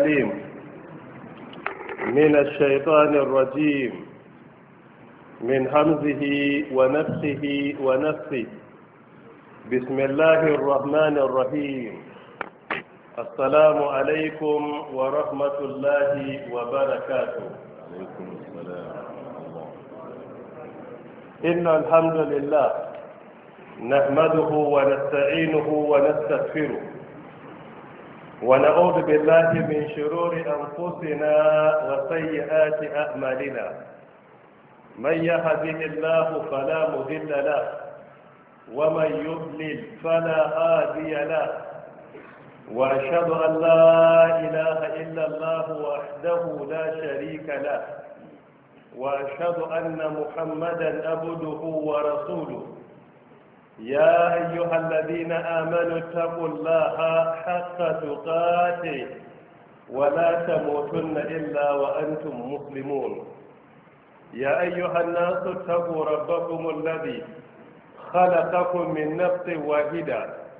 من الشيطان الرجيم من همزه ونفسه ونفسه. بسم الله الرحمن الرحيم. السلام عليكم ورحمة الله وبركاته. عليكم السلام. إن الحمد لله نحمده ونستعينه ونستغفره ونعوذ بالله من شرور أنفسنا وسيئات أعمالنا. من يهده الله فلا مضل له ومن يضلل فلا هادي له، وأشهد أن لا إله إلا الله وحده لا شريك له، وأشهد أن محمدا عبده ورسوله. يا أيها الذين آمنوا اتقوا الله حق تقاته ولا تموتن إلا وأنتم مسلمون. يا أيها الناس اتقوا ربكم الذي خلقكم من نفس واحدة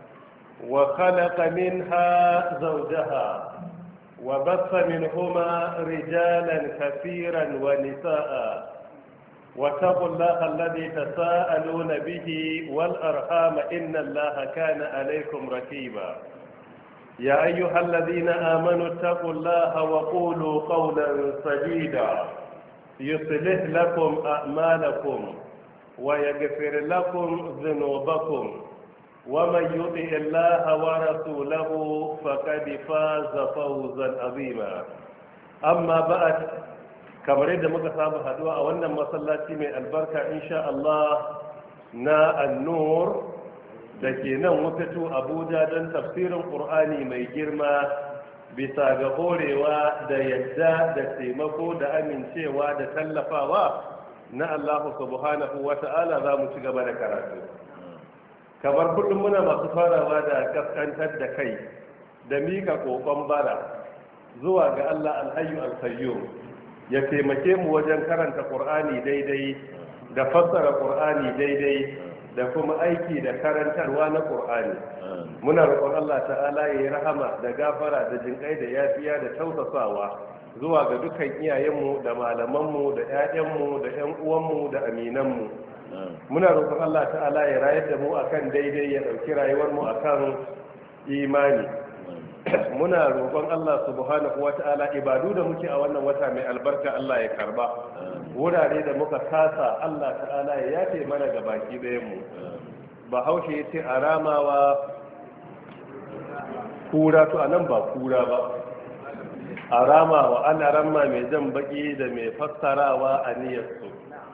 وخلق منها زوجها وبث منهما رجالا كثيرا ونساء، واتقوا الله الذي تساءلون به والأرحام إن الله كان عليكم رقيبا. يا أيها الذين آمنوا اتقوا الله وقولوا قولا سديدا يصلح لكم أعمالكم ويغفر لكم ذنوبكم، ومن يطع الله ورسوله فقد فاز فوزا عظيما. أما بعد، kamar yadda muka saba haduwa a wannan masallaci mai albarka insha Allah na annur da ke nan wutatu Abuja don tafsirin Qur'ani mai girma bisa ga horewa da yadda da taimako da amincewa da tallafawa na Allah subhanahu wa ta'ala za mu ci gaba da karatu. Kamar kullum muna masu farawa da kaskantar da kai da mika kokon bara zuwa ga Allah alhayyu alqayyum ya taimake mu wajen karanta Qur'ani daidai da fassara Qur'ani daidai da kuma aiki da karantarwa na Qur'ani. Muna roƙon Allah ta'ala ya yi rahama da gafara da jinƙai da yafiya da tausasawa zuwa ga dukkan iyayenmu da malamanmu da ƴaƴanmu da ƴan uwanmu da aminanmu. Muna roƙon Allah ta'ala ya rayar da mu akan daidai, ya ɗauki rayuwarmu akan imani. Muna roƙon Allah subhanahu wata'ala ibadu da muke a wannan wata mai albarka Allah ya karba. Wurare da muka kasa Allah ta'ala ya yafe mana ga baki ɗayan mu. Bahaushe ya ce a ramawa kura, to anan ba kura ba, a ramawa ana ramma mai jan baki da mai fassarawa a niyyarsu.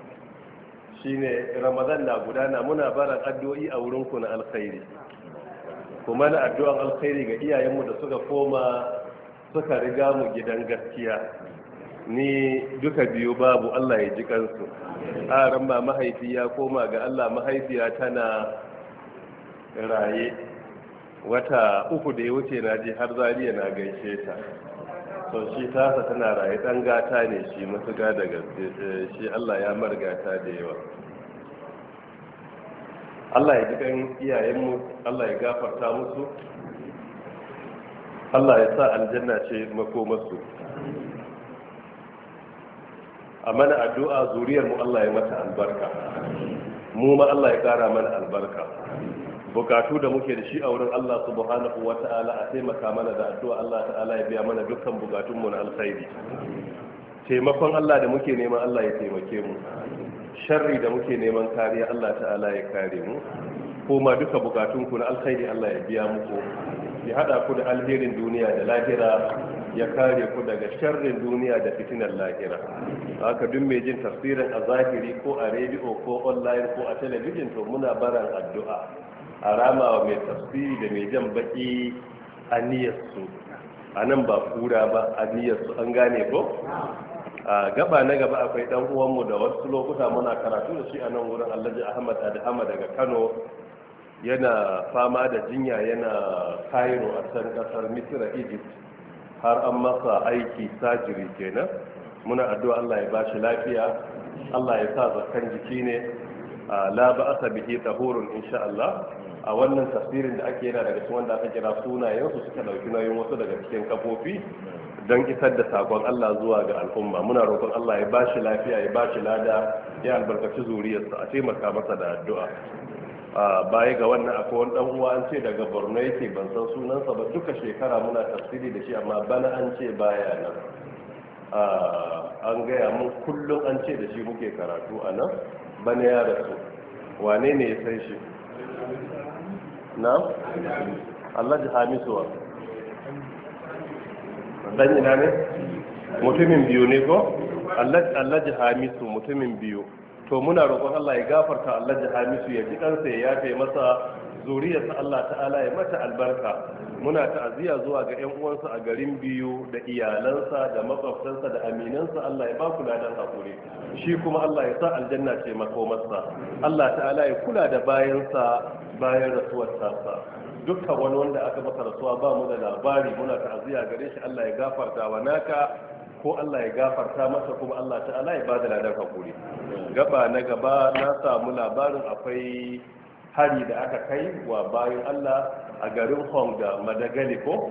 Shine Ramadan na gudana, muna baran addu'o'i a wurinku na alkhairi, kuma na addu'an alkhairi ga iyayenmu da suka koma suka riga mu gidan gaskiya. Ni duka biyu babu, Allah ya ji kansu. A ramma mahaifi ya koma ga Allah, mahaifiya tana raye. Wata uku da ya wuce na je har Zariya na gaishe ta. So shi tasa tana raye, ɗan gata ne shi matuƙa da gaske, shi Allah ya margata da yawa. Allah ya ji kan iyayenmu, Allah ya gafarta musu, Allah ya sa aljanna ce makomarsu. A mana addu'a zuriyarmu Allah ya mata albarka, mu ma Allah ya kara mana albarka. Bukatu da muke da shi a wurin Allah subhanahu wa ta'ala a taimaka mana da addu'a, Allah ta'ala ya biya mana dukkan bukatunmu na alkhairi. Taimakon Allah da muke neman Allah ya taimake mu, sharri da muke neman kariya Allah ta'ala ya kare mu. Kuma duka bukatunku na alkhairi Allah ya biya muku, ya hada ku da alherin duniya da lahira, ya kare ku daga sharrin duniya da fitinar lahira. Haka duk mai jin tafsirin a zahiri ko a rediyo ko online ko a talabijin, to muna baran addu'a a ramawa mai tafsiri da mai jan baki a niyyarsu, a nan ba kura ba, a niyyarsu, an gane ko? A gaba na gaba akwai dan uwanmu da wasu lokuta muna karatu da shi a nan wurin Alhaji Ahmad Adhama daga Kano, yana fama da jinya, yana Cairo a can kasar Misira, Egypt, har an masa aiki sajiri kenan. Muna addu'a Allah ya bashi lafiya, Allah ya sa zakan jiki ne, la ba'asa bihi tahurun insha Allah. A wannan tafsirin da ake yana daga cikin wanda aka kira sunayensu suka dauki nauyin wasu daga cikin kafofi don isar da sakon Allah zuwa ga al'umma. Muna roƙon Allah ya bashi lafiya, ya bashi lada, ya albarkaci zuriyarsa, a taimaka masa da addu'a. Baya ga wannan akwai wani dan uwa an ce daga Borno yake, ban san sunansa ba, duka shekara muna tafsiri da shi amma bana an ce baya nan. An gaya mun kullum an ce da shi muke karatu a nan, bana ya rasu. Wane ne ya san shi? Na? Allah ji hamisuwa. Dan ina ne? Mutumin biyu ne ko? Allah ji hamisu mutumin biyu. To muna roƙon Allah ya gafarta Allah ji hamisu, ya ji kansa, ya yafe masa, zuriyarsa Allah ta'ala ya mata albarka. Muna ta'aziyya zuwa ga ƴan uwansa a garin biyu da iyalansa da makwabtansa da aminansa. Allah ya ba ku ladan hakuri, shi kuma Allah ya sa aljanna ce makomarsa. Allah ta'ala ya kula da bayansa bayan rasuwar tasa. Dukkan wani wanda aka masa rasuwa ba mu da labari, muna ta'aziyya gare shi. Allah ya gafarta wa naka, ko Allah ya gafarta masa, kuma Allah ta'ala ya bada ladan hakuri. Gaba na gaba na samu labarin akwai hari da aka kai wa bayan Allah a garin Hong da Madagali ko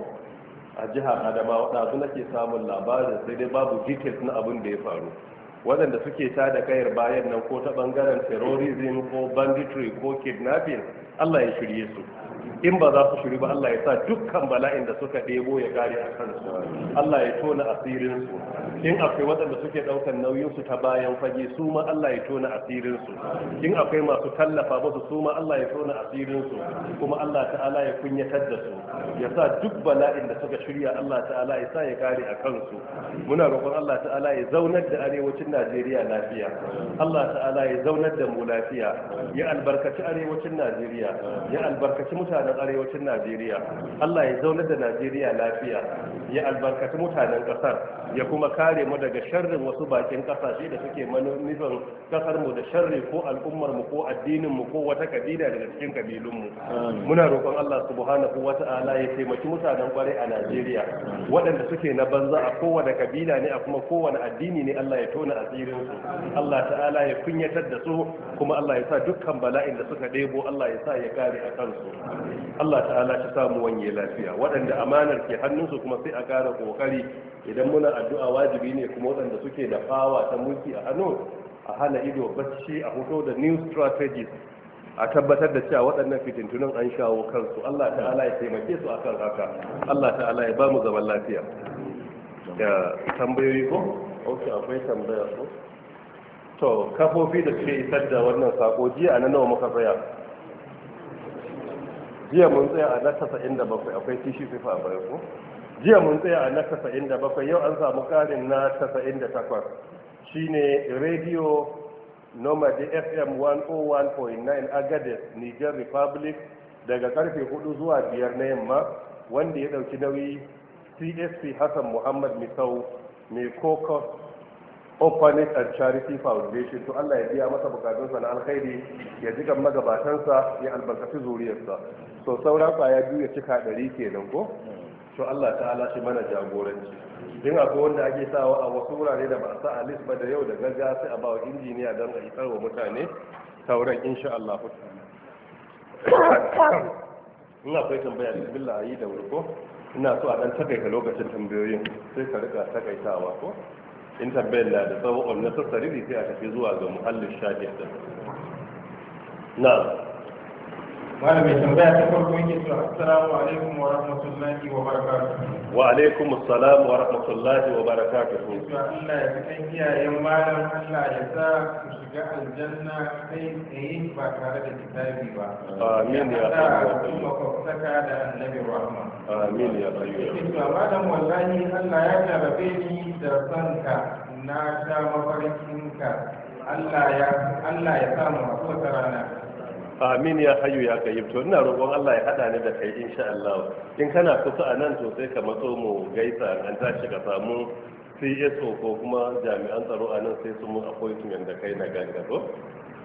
a jihar Adamawa. Ɗazu nake samun labarin, sai dai babu details na abin da ya faru. Waɗanda suke tada kayar bayan nan ko ta ɓangaren terrorism ko banditry ko kidnapping, Allah ya shirye su. In ba za su shiri ba, Allah ya sa dukkan bala'in da suka ɗebo ya kare a kansu. Allah ya tona asirinsu. In akwai waɗanda suke ɗaukar nauyinsu ta bayan fage, su ma Allah ya tona asirinsu. In akwai masu tallafa musu, su ma Allah ya tona asirinsu. Kuma Allah ta'ala ya kunyatar da su, ya sa duk bala'in da suka shirya Allah ta'ala ya sa ya kare a kansu. Muna roƙon Allah ta'ala ya zaunar da arewacin Najeriya lafiya. Allah ta'ala ya zaunar da mu lafiya, ya albarkaci arewacin Najeriya, ya albarkaci mutanen arewacin Najeriya. Allah ya zaunar da Najeriya lafiya, ya albarkaci mutanen kasar, ya kuma kare mu daga sharrin wasu bakin kasashe da suke manufin kasar mu da sharri, ko al'ummar mu ko addinin mu ko wata kabila daga cikin kabilun mu. Muna roƙon Allah subhanahu wata'ala ya taimaki mutanen kware a Najeriya, waɗanda suke na banza a kowane kabila ne, a kuma kowane addini ne. Allah ya tona asirin su, Allah ta'ala ya kunyatar da su, kuma Allah ya sa dukkan bala'in da suka ɗebo Allah ya sa ya kare a kansu. Allah ta'ala ta samu wanye lafiya. Waɗanda amanar ke hannunsu kuma sai a ƙara ƙoƙari. Idan muna addu'a wajibi ne kuma waɗanda suke da fawa ta mulki a hannu, a hana ido bacci, a hoto da new strategies, a tabbatar da cewa waɗannan fitintunan an shawo kansu. Allah ta'ala ya taimake su akan haka. Allah ta'ala ya ba mu zaman lafiya. Da tambayoyi ko? Ok, akwai tambaya ko? To, kafofi da suke isar da wannan sako, jiya a nan nawa muka tsaya? Jiya mun tsaya a na 97, akwai tishi fifa a baya ko? Jiya mun tsaya a na 97, yau an samu karin na 98. Shine radio Nomad FM 101.9 Agadez, Niger Republic, daga karfe 4 zuwa 5 na yamma, wanda ya dauki nauyi CSP Hassan Muhammad Misau, mai Cocos Orphanage and Charity Foundation. To Allah ya biya masa bukatunsa na alkhairi, ya jiga magabatansa, ya albarkaci zuriyarsa. So sauran kwaya biyu ya cika 100 kenan ko? To Allah ta'ala shi mana jagoranci. Din akwai wanda ake sawa a wasu wurare da ba a sa a list ba, da yau da gaggawa sai a ba wa injiniya don a isar wa mutane sauran insha Allah. In akwai tambaya bismillah, ayi da wuri ko? Ina so a dan takaita lokacin tambayoyin, sai ka rika takaitawa ko? In tambayar na da tsawon unnecessary sai a tafi zuwa ga muhallin shahid din. Na malamin tambaya ta farko yake cewa assalamu alaikum wa rahmatullahi wa barakatuh. Wa alaikum assalam wa rahmatullahi wa barakatuh. Allah ya fi kan iyayen malam, Allah ya sa su shiga aljanna kai tsaye ba tare da kitabi ba. Amin ya Allah ya makwabtaka da annabi rahma. Amin ya rayu. Yake cewa malam wallahi Allah ya jarabe ni da sanka, na sha mafarkinka. Allah ya sa mu a wata rana. Amin ya hayyu ya kayyib. To ina roƙon Allah ya hada ni da kai insha Allah. In kana kusa a nan to sai ka matso mu gaisa, an tashi ka samu CSO ko kuma jami'an tsaro a nan sai su mun appointment da kai na gangaro.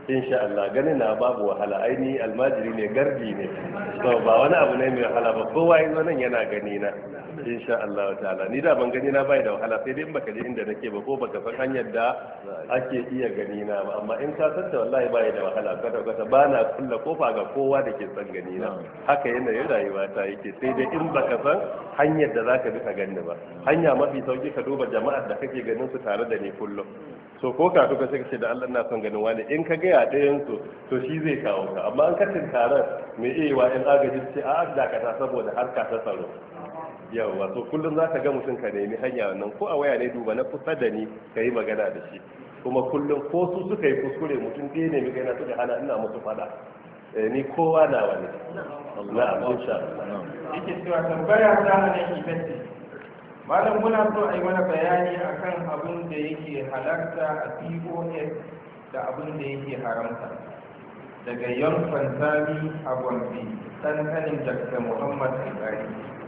insha Allah ganin na babu wahala aini almajiri ne gardi ne so ba wani abu ne mai wahala ba kowa yanzu nan yana gani na insha Allah ta'ala ni da ban gani na bai da wahala sai dai in baka je inda nake ba ko baka san hanyar da ake iya gani na ba amma in ka san ta wallahi bai da wahala kada kada ba na kulla kofa ga kowa da ke san gani na haka yanayin rayuwa ta yake sai dai in baka san hanyar da zaka bi ka gani ba hanya mafi sauki ka duba jama'ar da kake ganin su tare da ni kullum so ko ka tuka sai ka ce da Allah ina son ganin wani in ka ga ɗayan su to shi zai kawo ka amma an katin taron mai iya wa in agaji ce a dakata saboda harka ta tsaro yawa so kullum za ka ga mutum ka nemi hanya wannan ko a waya ne duba na kusa da ni ka yi magana da shi kuma kullum ko su suka yi kuskure mutum ɗaya ne mai gana suka hana ina musu fada ni kowa na wani na'am insha Allah yake cewa tambaya ta nan ita ce malam muna so a yi mana bayani akan abin da yake halarta a POS da abin da yake haramta daga yon fantami a gombe dankanin dr muhammad alkali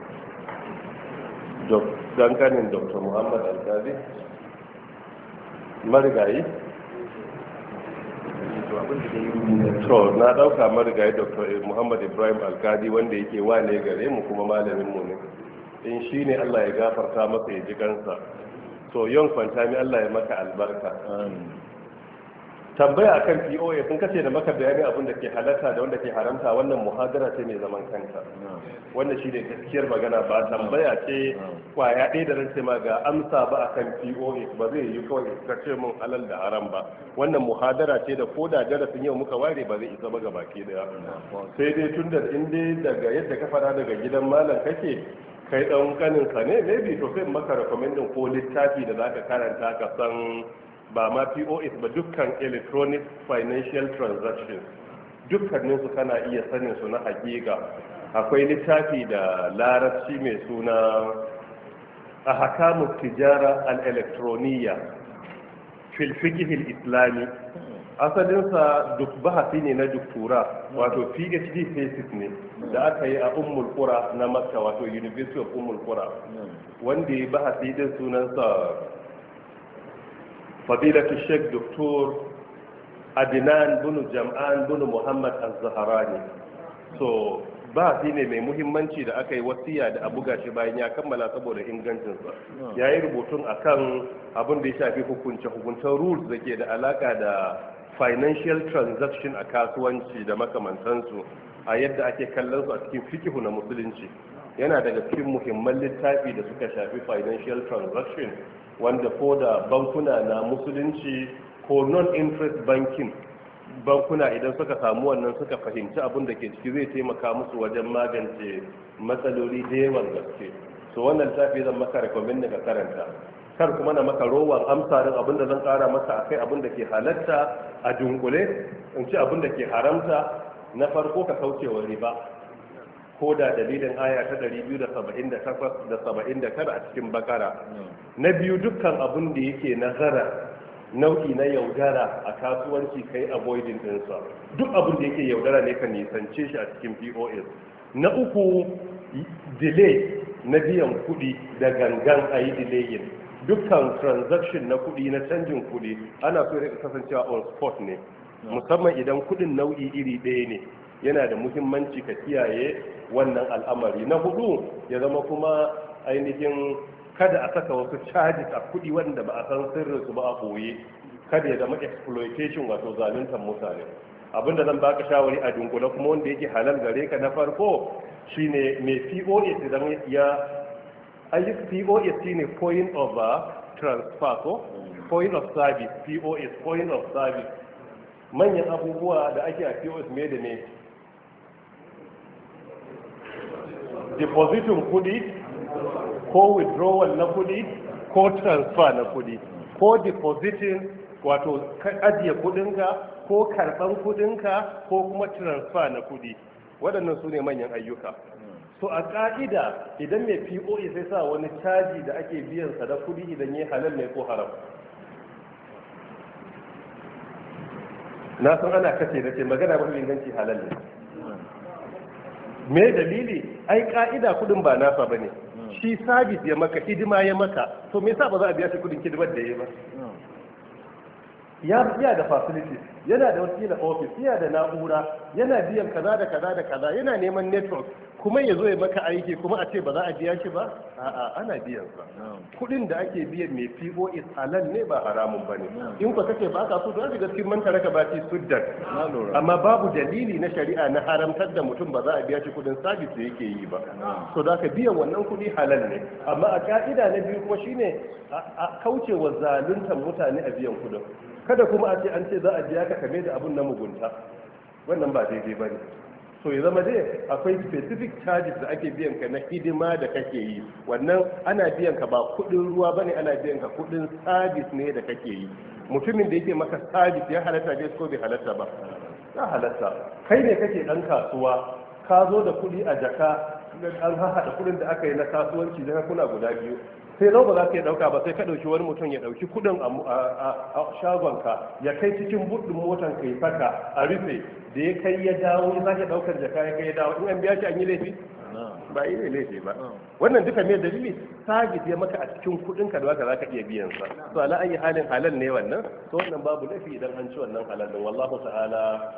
dankanin dr muhammad alkali marigayi to na dauka marigayi dr muhammad ibrahim alkali wanda yake wane gare mu kuma malamin mu ne in shi ne Allah ya gafarta masa ya ji kansa so yon fantami Allah ya maka albarka tambaya akan POA sun kace da maka bayani abin da ke halarta da wanda ke haramta wannan muhadara ce mai zaman kanta wannan shi ne gaskiyar magana ba tambaya ce kwaya ɗaya da ran ce ma ga amsa ba akan POA ba zai yi kawai ka ce mun halal da haram ba wannan muhadara ce da koda darasin yau muka ware ba zai isa ba ga baki daya sai dai tun da in dai daga yadda ka fara daga gidan malam kake kai dan kanin ka ne maybe to sai maka recommending ko littafi da zaka karanta ka san ba ma POS ba dukkan electronic financial transactions dukkanin su kana iya sanin su na hakika akwai littafi da larabci mai suna ahkamu tijara al-electroniya fil fiqh al-islami asalinsa duk bahasi ne na doktora wato PhD thesis ne da aka yi a Ummul Qura na Makka wato University of Ummul Qura wanda ya bahasi din sunansa Fadilatu Sheikh Dr. Adnan bin Jam'an bin Muhammad Az-Zahrani so bahasi ne mai muhimmanci da aka yi wasiya da abu gashi bayan ya kammala saboda ingancinsa ya yi rubutun akan abin da ya shafi hukunce-hukuncen rules da ke da alaka da financial transaction a kasuwanci da makamantansu a yadda ake kallon su a cikin fikihu na musulunci yana daga cikin muhimman littafi da suka shafi financial transaction wanda ko da bankuna na musulunci ko non-interest banking bankuna idan suka samu wannan suka fahimci abin da ke ciki zai taimaka musu wajen magance matsaloli da yawan gaske so wannan littafi zan maka recommend ka karanta kar kuma na maka rowan amsarin abin da zan kara masa akai abin da ke halatta a dunkule in ci abin da ke haramta na farko ka kauce wa riba ko da dalilin aya ta 278 da 79 a cikin bakara na biyu dukkan abin da yake nazara nau'i na yaudara a kasuwanci kai avoiding ɗinsa duk abin da yake yaudara ne ka nisance shi a cikin POS na uku delay na biyan kuɗi da gangan a yi delayin dukkan transaction na kuɗi na canjin kuɗi ana so ya kasancewa on spot ne musamman idan kuɗin nau'i iri ɗaya ne yana da muhimmanci ka kiyaye wannan al'amari na hudu ya zama kuma ainihin kada a saka wasu charges a kuɗi wanda ba a san sirrinsu ba a boye kada ya zama exploitation wato zaluntar mutane abinda zan baka shawari a dunkule kuma wanda yake halal gare ka na farko shine mai POS idan ya POS shine point of transfer ko point of service POS point of service manyan abubuwa da ake a POS me da ne depositin kudi ko withdrawal na kudi ko transfer na kudi ko depositin wato ajiye kudinka ko karban kudinka ko kuma transfer na kudi waɗannan su ne manyan ayyuka so a ƙa'ida idan mai POE sai sa wani caji da ake biyan sa da kudi idan ya halal ne ko haram na san ana kace da ce magana mafi inganci halal ne me dalili ai ka'ida kudin ba nasa bane shi sabis ya maka hidima ya maka to me yasa ba za a biya shi kudin hidimar da yayi ba ya biya da facilities, yana da wakilin office, yana da na'ura, yana biyan kaza da kaza da kaza, yana neman network, kuma ya zo ya maka aiki kuma a ce ba za a biya shi ba. A'a, ana biyan sa. Kudin da ake biyan mai POS halal ne, ba haramun bane. In ka kace ba ka so to ga cikin manta raka bati suddan, amma babu dalili na shari'a na haramtar da mutum ba za a biya shi kudin service da yake yi ba. So da ka biyan wannan kudi halal ne, amma a ka'ida na biyu kuma shine a kaucewa zaluntar mutane a biyan kudin. Kada kuma a ce an ce za a biya ka kame da abun na mugunta, wannan ba daidai ba ne. So ya zama dai akwai specific charges da ake biyan ka na hidima da kake yi, wannan ana biyan ka ba kudin ruwa bane, ana biyan ka kudin service ne da kake yi. Mutumin da yake maka service ya halatta dai ko bai halatta ba? Ya halatta. Kai ne kake dan kasuwa, ka zo da kudi a jaka, an haɗa kudin da aka yi na kasuwanci da kuna guda biyu, sai lau ba za ka yi ɗauka ba, sai ka ɗauki wani mutum ya ɗauki kuɗin a shagonka ya kai cikin buɗin motan ka ya saka a rufe, da ya kai ya dawo ya sake ɗaukar jaka ya kai ya dawo, in an biya shi an yi laifi ba yi laifi ba. Wannan duka mai dalili sabis ya maka a cikin kuɗin ka da haka za ka iya biyan sa. To ala ayi halin halal ne wannan, to wannan babu laifi idan an ci wannan halal din, wallahu ta'ala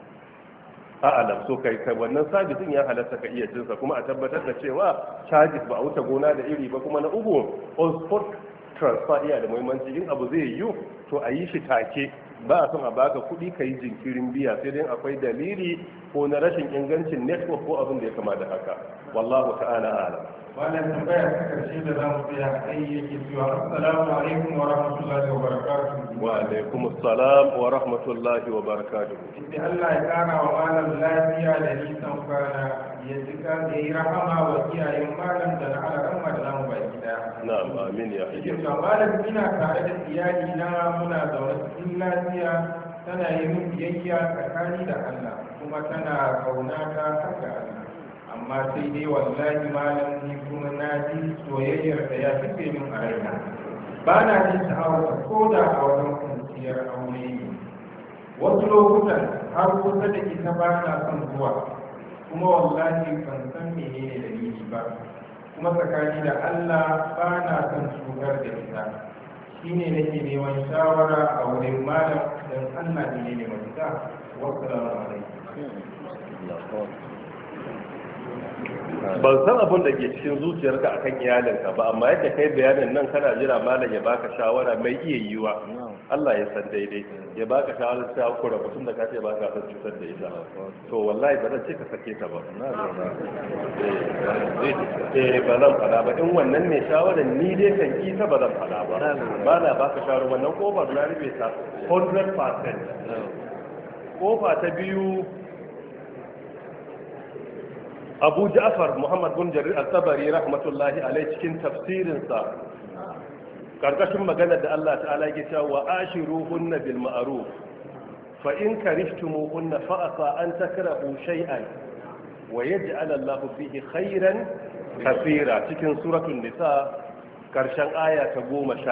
a'alam. So kai wannan sabis din ya halatta ka iya jinsa, kuma a tabbatar da cewa charges ba a wuce gona da iri ba. Kuma na uku, on spot transfer iya da muhimmanci. In abu zai yiwu to a yi shi take, ba a son a baka kuɗi ka yi jinkirin biya, sai dai akwai dalili ko na rashin ingancin network ko abin da ya kama da haka. Wallahu ta'ala a'lam. wannan tambaya ta karshe da za mu tsaya a kai yake cewa assalamu alaikum wa rahmatullahi wa barakatuh. Wa alaikum assalam wa rahmatullahi wa barakatuh. Inda Allah ya kara wa malam lafiya da nisan kwana, ya jika da yi rahama wa iyayen malam da na alaramma da namu baki daya. Na'am, amin ya hayya. Yake malam ina tare da iyali na, muna zaune cikin lafiya, tana yi min biyayya tsakani da Allah, kuma tana kauna ta haka Allah. Amma sai dai wallahi malam ni kuma na ji soyayyar da ya fice min a raina, ba na jin sha'awar ko da a wajen kwanciyar aure ne. Wasu lokutan har kusa da ita ba na son zuwa, kuma wallahi ban san menene dalili ba, kuma tsakani da Allah ba na son cutar da ita. Shine nake neman shawara a wurin malam don Allah ne mafita. Wassalamu alaikum. Ban san abin da ke cikin zuciyarka akan iyalinka ba, amma yadda kai bayanin nan kana jira malam ya baka shawara mai iya yiwa. Allah ya san daidai, ya baka shawara ta kura mutum da ka ce baka san cutar da ita. To wallahi ba zan ce ka sake ta ba. Ba zan fada ba, in wannan ne shawarar ni dai kan ita ba zan fada ba. Ba na baka shawara wannan kofar na rufe ta 100%. Kofa ta biyu, Abu Ja'far Muhammad bin Jarir al-Tabari rahmatullahi alaihi cikin tafsirinsa karkashin magana da Allah ta'ala yake cewa wa ashiruhunna bil ma'ruf fa in karihtumuhunna fa asa an takrahu shay'an wa yaj'al Allahu fihi khairan kaseera, cikin suratul nisa karshen aya ta 19.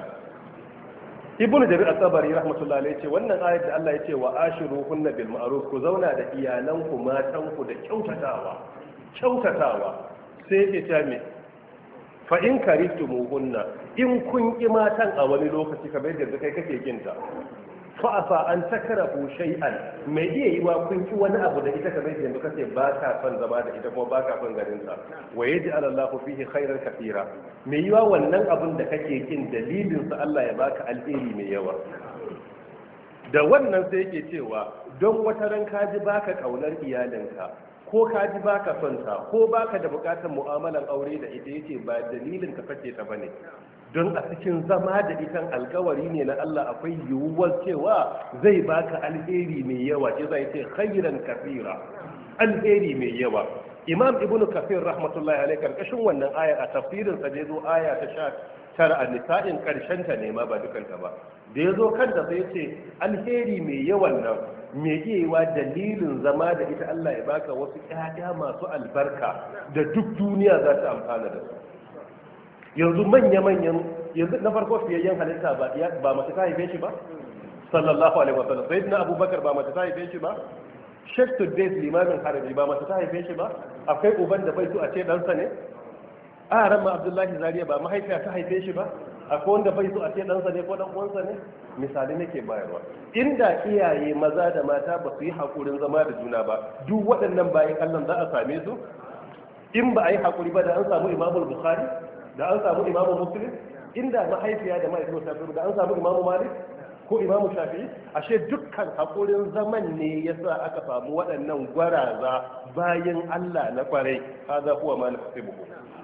Ibn Jarir al-Tabari rahmatullahi alaihi ce wannan ayat da Allah ya ce wa ashiruhunna bil ma'ruf, ku zauna da iyalanku matanku da kyautatawa sai yake ta me fa in karihtumuhunna, in kun ki matan a wani lokaci kamar yadda kai kake kinta, fa asa an takrahu shay'an, mai iya yiwa kun ki wani abu da ita kamar yadda kace ba ka son zama da ita kuma ba ka son ganin ta, wa yaj'al Allahu fihi khairan katira, mai yiwa wannan abun da kake kin dalilin sa Allah ya baka alheri mai yawa. Da wannan sai yake cewa don wata ran ka ji baka kaunar iyalinka, ko ka ji baka son ta, ko baka da bukatar mu'amalan aure da ita, yace ba dalilin ka kace ta bane, don a cikin zama da itan alkawari ne na Allah akwai yiwuwar cewa zai baka alheri mai yawa, ce zai ce khairan kafira, alheri mai yawa. Imam Ibn Kathir rahmatullahi alaihi karkashin wannan ayar a tafsirin sa da yazo aya ta 19 an-nisa'in karshen ta ne ma ba dukanta ba, da yazo kanta sai ce alheri mai yawan nan me yiwa dalilin zama da ita Allah ya baka wasu ƴaƴa masu albarka da duk duniya za ta amfana da su. Yanzu manya-manyan, yanzu na farko fiyayyen halitta ba mace ta haife shi ba sallallahu alaihi wasallam, sayyidina Abubakar ba mace ta haife shi ba, Sheikh Tuddais limamin harabi ba mace ta haife shi ba, akwai uban da bai so a ce ɗansa ne, a ramma Abdullahi Zariya ba mahaifiya ta haife shi ba, akwai wanda bai so a ce ɗansa ne ko ɗan uwansa ne? Misali nake bayarwa. Inda iyaye maza da mata ba su yi haƙurin zama da juna ba, duk waɗannan bayan Allah za a same su? In ba a yi haƙuri ba da an samu Imamul Bukhari, da an samu Imamu Muslim, inda mahaifiya da mahaifiya da an samu Imamu Malik ko Imamu Shafi'i, ashe dukkan haƙurin zaman ne yasa aka samu waɗannan gwaraza bayan Allah na kwarai. Hada huwa ma nasibuhu.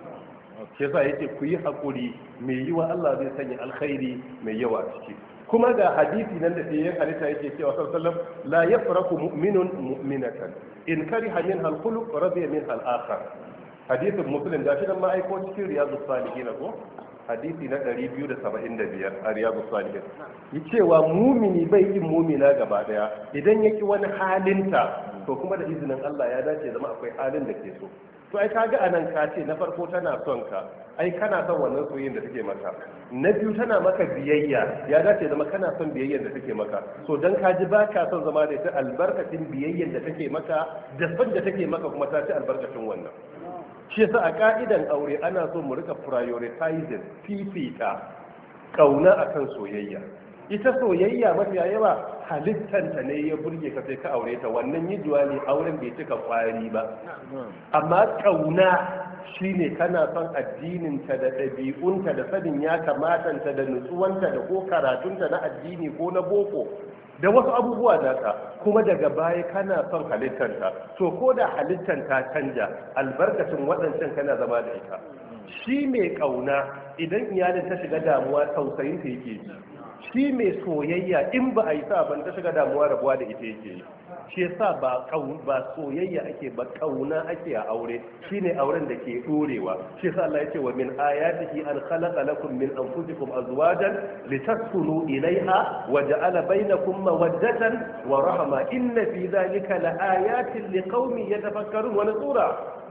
Shi yasa yake ku yi haƙuri, mai yiwa Allah zai sanya alkhairi mai yawa a ciki. Kuma ga hadisi nan da sai halitta yake cewa sallallahu alaihi wasallam la yafraku mu'minun mu'minatan in kariha minha al-khuluq radiya minha al-akhar. Hadisin Muslim da shi nan ma aiko cikin Riyadus Salihin ko hadisi na 275 a Riyadus Salihin. Yi cewa mumini bai yin mumina gaba daya, idan yaki wani halinta to kuma da izinin Allah ya dace zama akwai halin da ke so. To ai kaga anan ka ce na farko tana son ka, ai kana son wannan soyayyen da take maka. Na biyu tana maka biyayya, ya dace zama kana son biyayyen da take maka. So dan ka ji baka son zama da ita, albarkacin biyayyen da take maka da son da take maka kuma ta ci albarkacin wannan. Shi yasa a ka'idan aure ana so mu rika prioritizing, fifita kauna akan soyayya. Ita soyayya mafiya yawa halittanta ne ya burge ka sai ka aure ta, wannan yijuwa ne auren bai cika kwari ba. Amma kauna shine kana son addininta da ɗabi'unta da sanin ya kamatanta da nutsuwanta da ko karatunta na addini ko na boko da wasu abubuwa naka, kuma daga baya kana son halittanta. To ko da halittanta canja, albarkacin waɗancan kana zama da ita. Shi mai kauna idan iyalin ta shiga damuwa tausayinta yake ji. Shi mai soyayya in ba a yi sa ban ta shiga damuwa rabuwa da ita yake yi. Shi yasa ba soyayya ake ba, kauna ake a aure. Shine auren da ke dorewa. Shi yasa Allah ya ce wa min ayatihi an khalaqa lakum min anfusikum azwajan litaskunu ilayha wa ja'ala bainakum mawaddatan wa rahma inna fi dhalika laayatin liqaumin yatafakkarun. Wa sura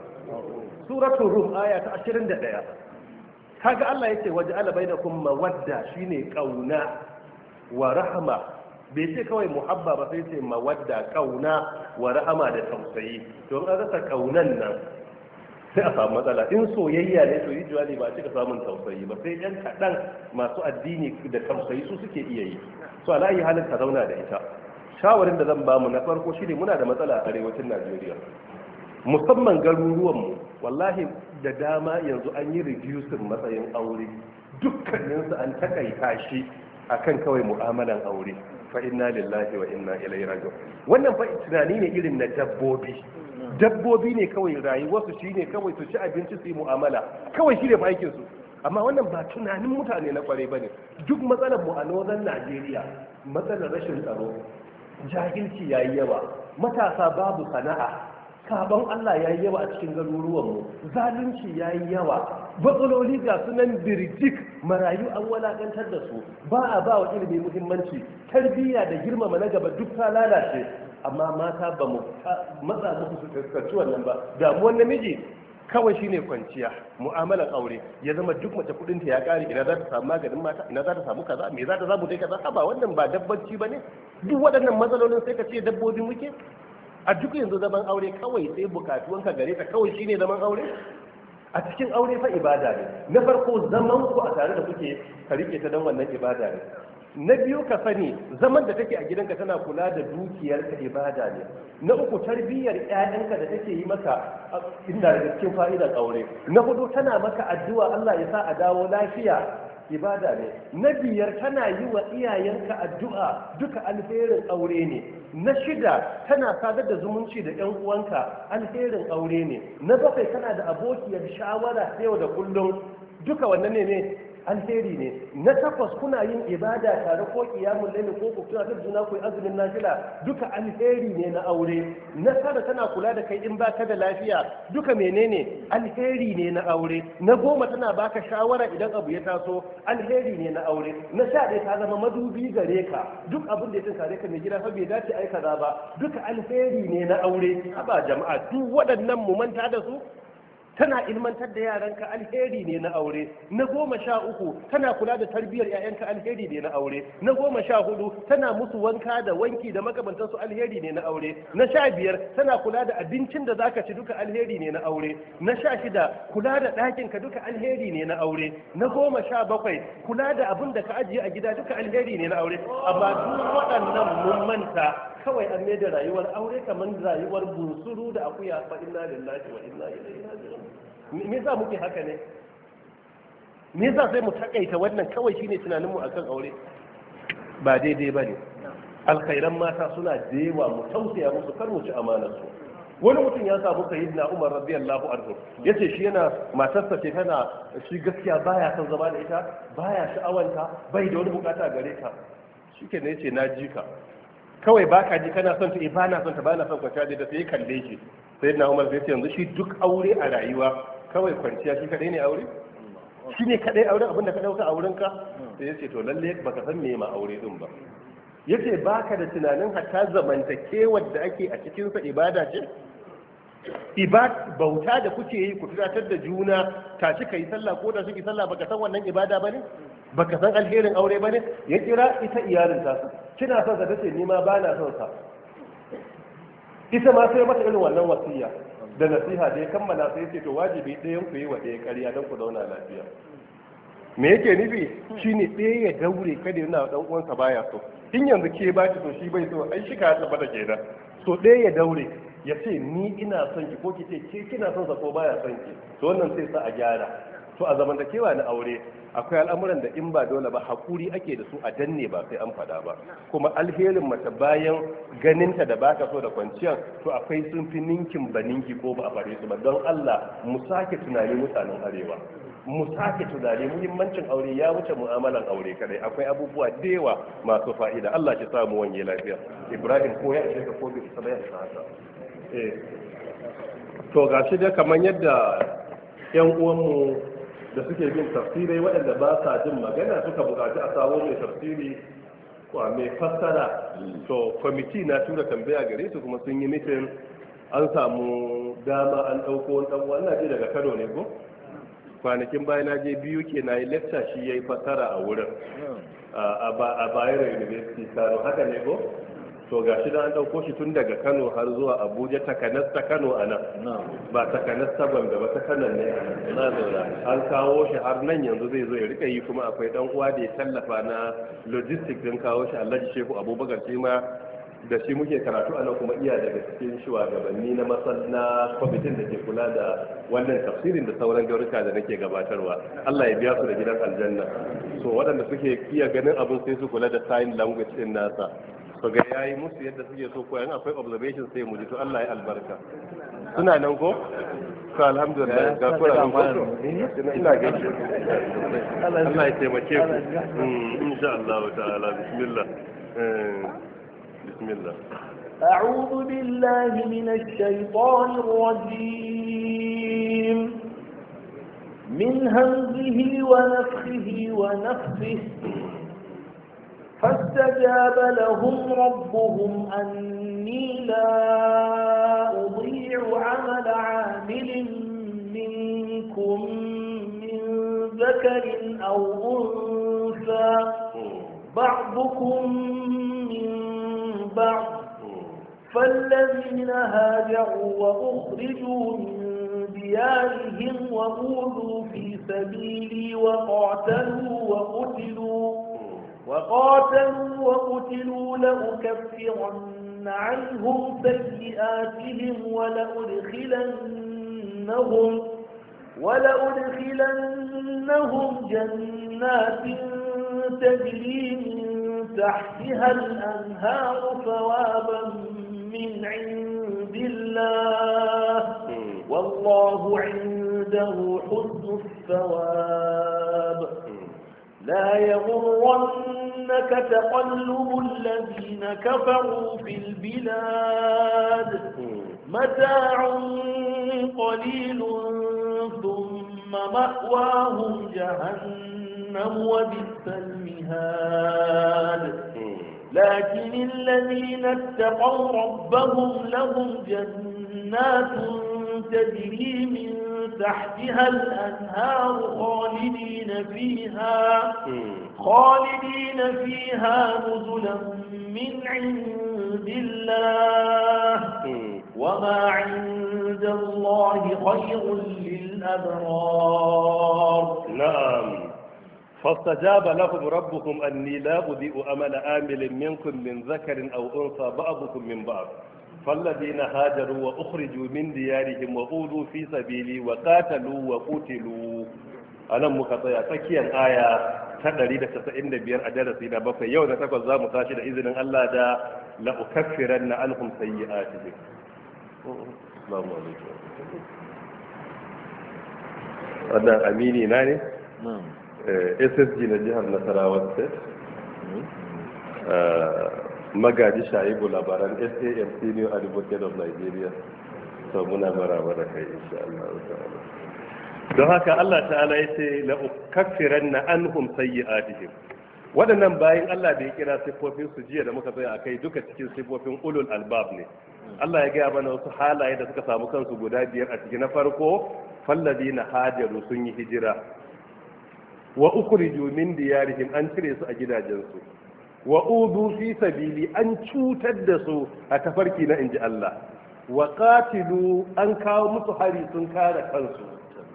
suratul rum aya ta 21. Kaga Allah yace waja'ala bainakum mawadda, shine kauna, wa rahma, bai ce kawai muhabba ba, sai ce mawadda, kauna wa rahama da tausayi. To in aka kaunan nan sai a samu matsala. In soyayya ne to yi ne ba a cika samun tausayi ba, sai yan kaɗan masu addini da tausayi su suke iya yi. So ala yi halin ka zauna da ita. Shawarin da zan bamu na farko shine muna da matsala a arewacin Najeriya, musamman garuruwanmu. Wallahi da dama yanzu an yi reducing matsayin aure, dukkaninsu an takaita shi akan kawai mu'amalan aure. Fa inna lillahi wa inna ilaihi raji'un. Wannan fa tunani ne irin na dabbobi ne kawai, rayuwarsu shine kawai su ci abinci su yi mu'amala, kawai shi ne fa aikin su. Amma wannan ba tunanin mutane na kware bane. Duk matsalar mu a northern Najeriya, matsalar rashin tsaro, jahilci yayi yawa, matasa babu sana'a, sabon Allah ya yi yawa a cikin garuruwanmu, zalunci ya yi yawa, matsaloli ga sunan birjik, marayu an walakantar da su, ba a ba wa ilimi muhimmanci, tarbiyya da girmama na gaba duk ta lalace. Amma mata ba mu matsa musu su fuskanci wannan ba. Damuwar namiji kawai shine kwanciya, mu'amalar aure, ya zama duk mace kudinta ya kare, ina za ta samu maganin mata, ina za ta samu kaza, me za ta samu dai kaza. Ba wannan ba dabbanci bane. Duk waɗannan matsalolin sai ka ce dabbobi muke. A duk yanzu zaman aure kawai sai bukatuwanka gare ka kawai shine zaman aure. A cikin aure fa ibada ne. Na farko zaman ku a tare da kuke ka rike ta dan wannan ibada ne. Na biyu ka sani zaman da take a gidanka tana kula da dukiyarka ibada ne. Na uku tarbiyyar ƴaƴanka da take yi maka inda da cikin fa'idar aure. Na hudu tana maka addu'a Allah ya sa a dawo lafiya, ibada ne. Na biyar tana yi wa iyayenka addu'a, duka alherin aure ne. Na shida tana sadar da zumunci da ƴan uwanka, alherin aure ne. Na bakwai tana da abokiyar shawara yau da kullum, duka wannan ne alheri ne. Na takwas kuna yin ibada tare ko qiyamul layl ko ku tuna da juna ku azumin nafila, duka alheri ne na aure. Na tara tana kula da kai in baka da lafiya, duka menene alheri ne na aure. Na goma tana baka shawara idan abu ya taso, alheri ne na aure. Na sha ɗaya ta zama madubi gare ka, duk abin da ya tunkare ka mai gida fa bai dace ai kaza ba, duka alheri ne na aure. Haba jama'a, duk waɗannan mu manta da su. tana ilmantar da yaranka alheri ne na aure. Na 13 tana kula da tarbiyyar 'ya'yanka alheri ne na aure. Na 14 tana musu wanka da wanki da makamantansu alheri ne na aure. Na 15 tana kula da abincin da zaka ci duka alheri ne na aure. Na 16 kula da ɗakinka duka alheri ne na aure. Na 17 kula da abin da ka ajiye a gida duka alheri ne na aure. Amma duk waɗannan mun manta, kawai an mai da rayuwar aure kamar rayuwar bunsuru da akuya. Fa inna lillahi wa inna ilaihi raji'un. Me yasa muke haka ne? Me yasa sai mu takaita wannan kawai shine tunaninmu akan aure? Ba daidai bane. Alkhairan mata suna da yawa, mu tausaya musu, kar mu ci amanar su. Wani mutum ya samu sayyidina Umar radiyallahu anhu, yace shi yana matarsa ce tana shi gaskiya baya son zama da ita, baya sha'awanta, bai da wani bukata gare ta. Shikenan yace na ji ka. Kawai baka ji kana son ta, ba na son ta, ba na son kwanciya da sai kalle shi. Sayyidina Umar zai ce yanzu shi duk aure a rayuwa kawai kwanciya shi kadai ne aure? Shi ne kadai aure abinda ka dauka a wurinka? Sai ya ce to lalle baka san me ma aure din ba. Yace baka da tunanin hatta zamantakewar da ake a cikin sa ibada ce? Bauta da kuke yi ku tunatar da juna, tashi kai sallah ko da suke sallah, baka san wannan ibada bane? Baka san alherin aure bane? Ya kira ita iyalin ta, kina son sa, tace ni ma bana son sa. Ita ma sai mata irin wannan wasiya da nasiha da ya kammala, sai ce to wajibi ɗayan ku yi wa ɗaya ƙarya don ku zauna lafiya. Me yake nufi? Shine ɗaya ya daure kada yana dan uwansa baya so. In yanzu ke ba ki so shi bai so, ai shi ka tabbata kenan. So ɗaya ya daure ya ce ni ina son ki, ko ki ce ke kina son sa ko baya son ki. To wannan sai sa a gyara. To a zamantakewa na aure akwai al'amuran da in ba dole ba hakuri ake da su a danne, ba sai an fada ba. Kuma alherin mace bayan ganinta da baka so da kwanciyar, to akwai sun fi ninkin baninki ko ba a fare su ba. Don Allah mu sake tunani mutanen arewa, mu sake tunani. Muhimmancin aure ya wuce mu'amalan aure kadai, akwai abubuwa da yawa masu fa'ida. Allah ya samu wanye lafiya. Ibrahim ko ya ishe ka ko bai isa ba ya isa haka. To gashi da kamar yadda yan uwanmu da suke bin tafsirai waɗanda ba sa jin magana suka buƙaci a samu mai tafsiri mai fassara, to kwamiti na tura tambaya gare su kuma sun yi mitin, an samu dama an ɗauko wani ɗan wannan je daga Kano ne ko? Kwanakin bayan na je biyu ke na yi lecture, shi ya yi fassara a wurin a Bayero University Kano, haka ne ko? To ga shi da an ɗauko shi tun daga Kano har zuwa Abuja, takanas ta Kano a nan, ba takanas ta Gombe ba, ta Kano ne a nan. An kawo shi har nan yanzu zai zo ya rika yi, kuma akwai dan uwa da ya tallafa na logistics din kawo shi, Alhaji Shehu Abubakar, shi ma da shi muke karatu a nan, kuma iya daga cikin shugabanni na kwamitin da ke kula da wannan tafsirin da sauran garuka da nake gabatarwa. Allah ya biya su da gidan aljanna. So waɗanda suke iya ganin abin sai su kula da sign language din nasa, to ga yayi musu yadda suke so, ko yan akwai observation sai mu ji, to Allah ya albarka. Suna nan ko? To alhamdulillah ga kura ko ina gaishe. Allah ya taimake ku. Insha Allah ta'ala. Bismillah. Bismillah. أعوذ بالله من الشيطان الرجيم من همزه ونفخه ونفثه فاستجاب لهم ربهم أني لا أضيع عمل عامل منكم من ذكر أو أنثى بعضكم من بعض فالذين هاجروا وأخرجوا من ديارهم وأوذوا في سبيلي وقاتلوا لأكفرن عنهم سيئاتهم ولأدخلنهم جنات تجري من تحتها الأنهار ثوابا من عند الله والله عنده حسن الثواب لا يغرنك تقلب الذين كفروا في البلاد متاع قليل ثم مأواهم جهنم وبئس المهاد لكن الذين اتقوا ربهم لهم جنات تجري من تحتها الأنهار خالدين فيها نزلا من عند الله وما عند الله خير للأبرار. نعم. فاستجاب لهم ربهم أني لا أضيء عمل عامل منكم من ذكر أو أنثى بعضكم من بعض فالذين هاجروا وأخرجوا من ديارهم وأوذوا في سبيلي وقاتلوا وقتلوا أنا مقطع تكيا آية تدري da 95 a darasi na bakwai yau da takwas za mu tashi da izinin Allah da la ukaffiranna anhum sayyi'atihim. Assalamu alaikum. Wannan amini na ne? SSG na jihar Nasarawa State. Magaji Shaibu labaran SAM Senior Advocate of Nigeria. So muna maraba da kai insha Allah ta'ala. Don haka Allah ta'ala ya ce la ukaffiranna anhum sayyi'atihim. Waɗannan bayan Allah da ya kira siffofin su jiya da muka tsaya akai duka cikin siffofin ulul albab ne. Allah ya gaya mana wasu halaye da suka samu kansu guda biyar a cikin na farko falladina hajaru sun yi hijira wa ukhriju min diyarihim an cire su a gidajensu wa udu fi sabili an cutar da su a tafarki na inji Allah wa qatilu an kawo musu hari sun kare kansu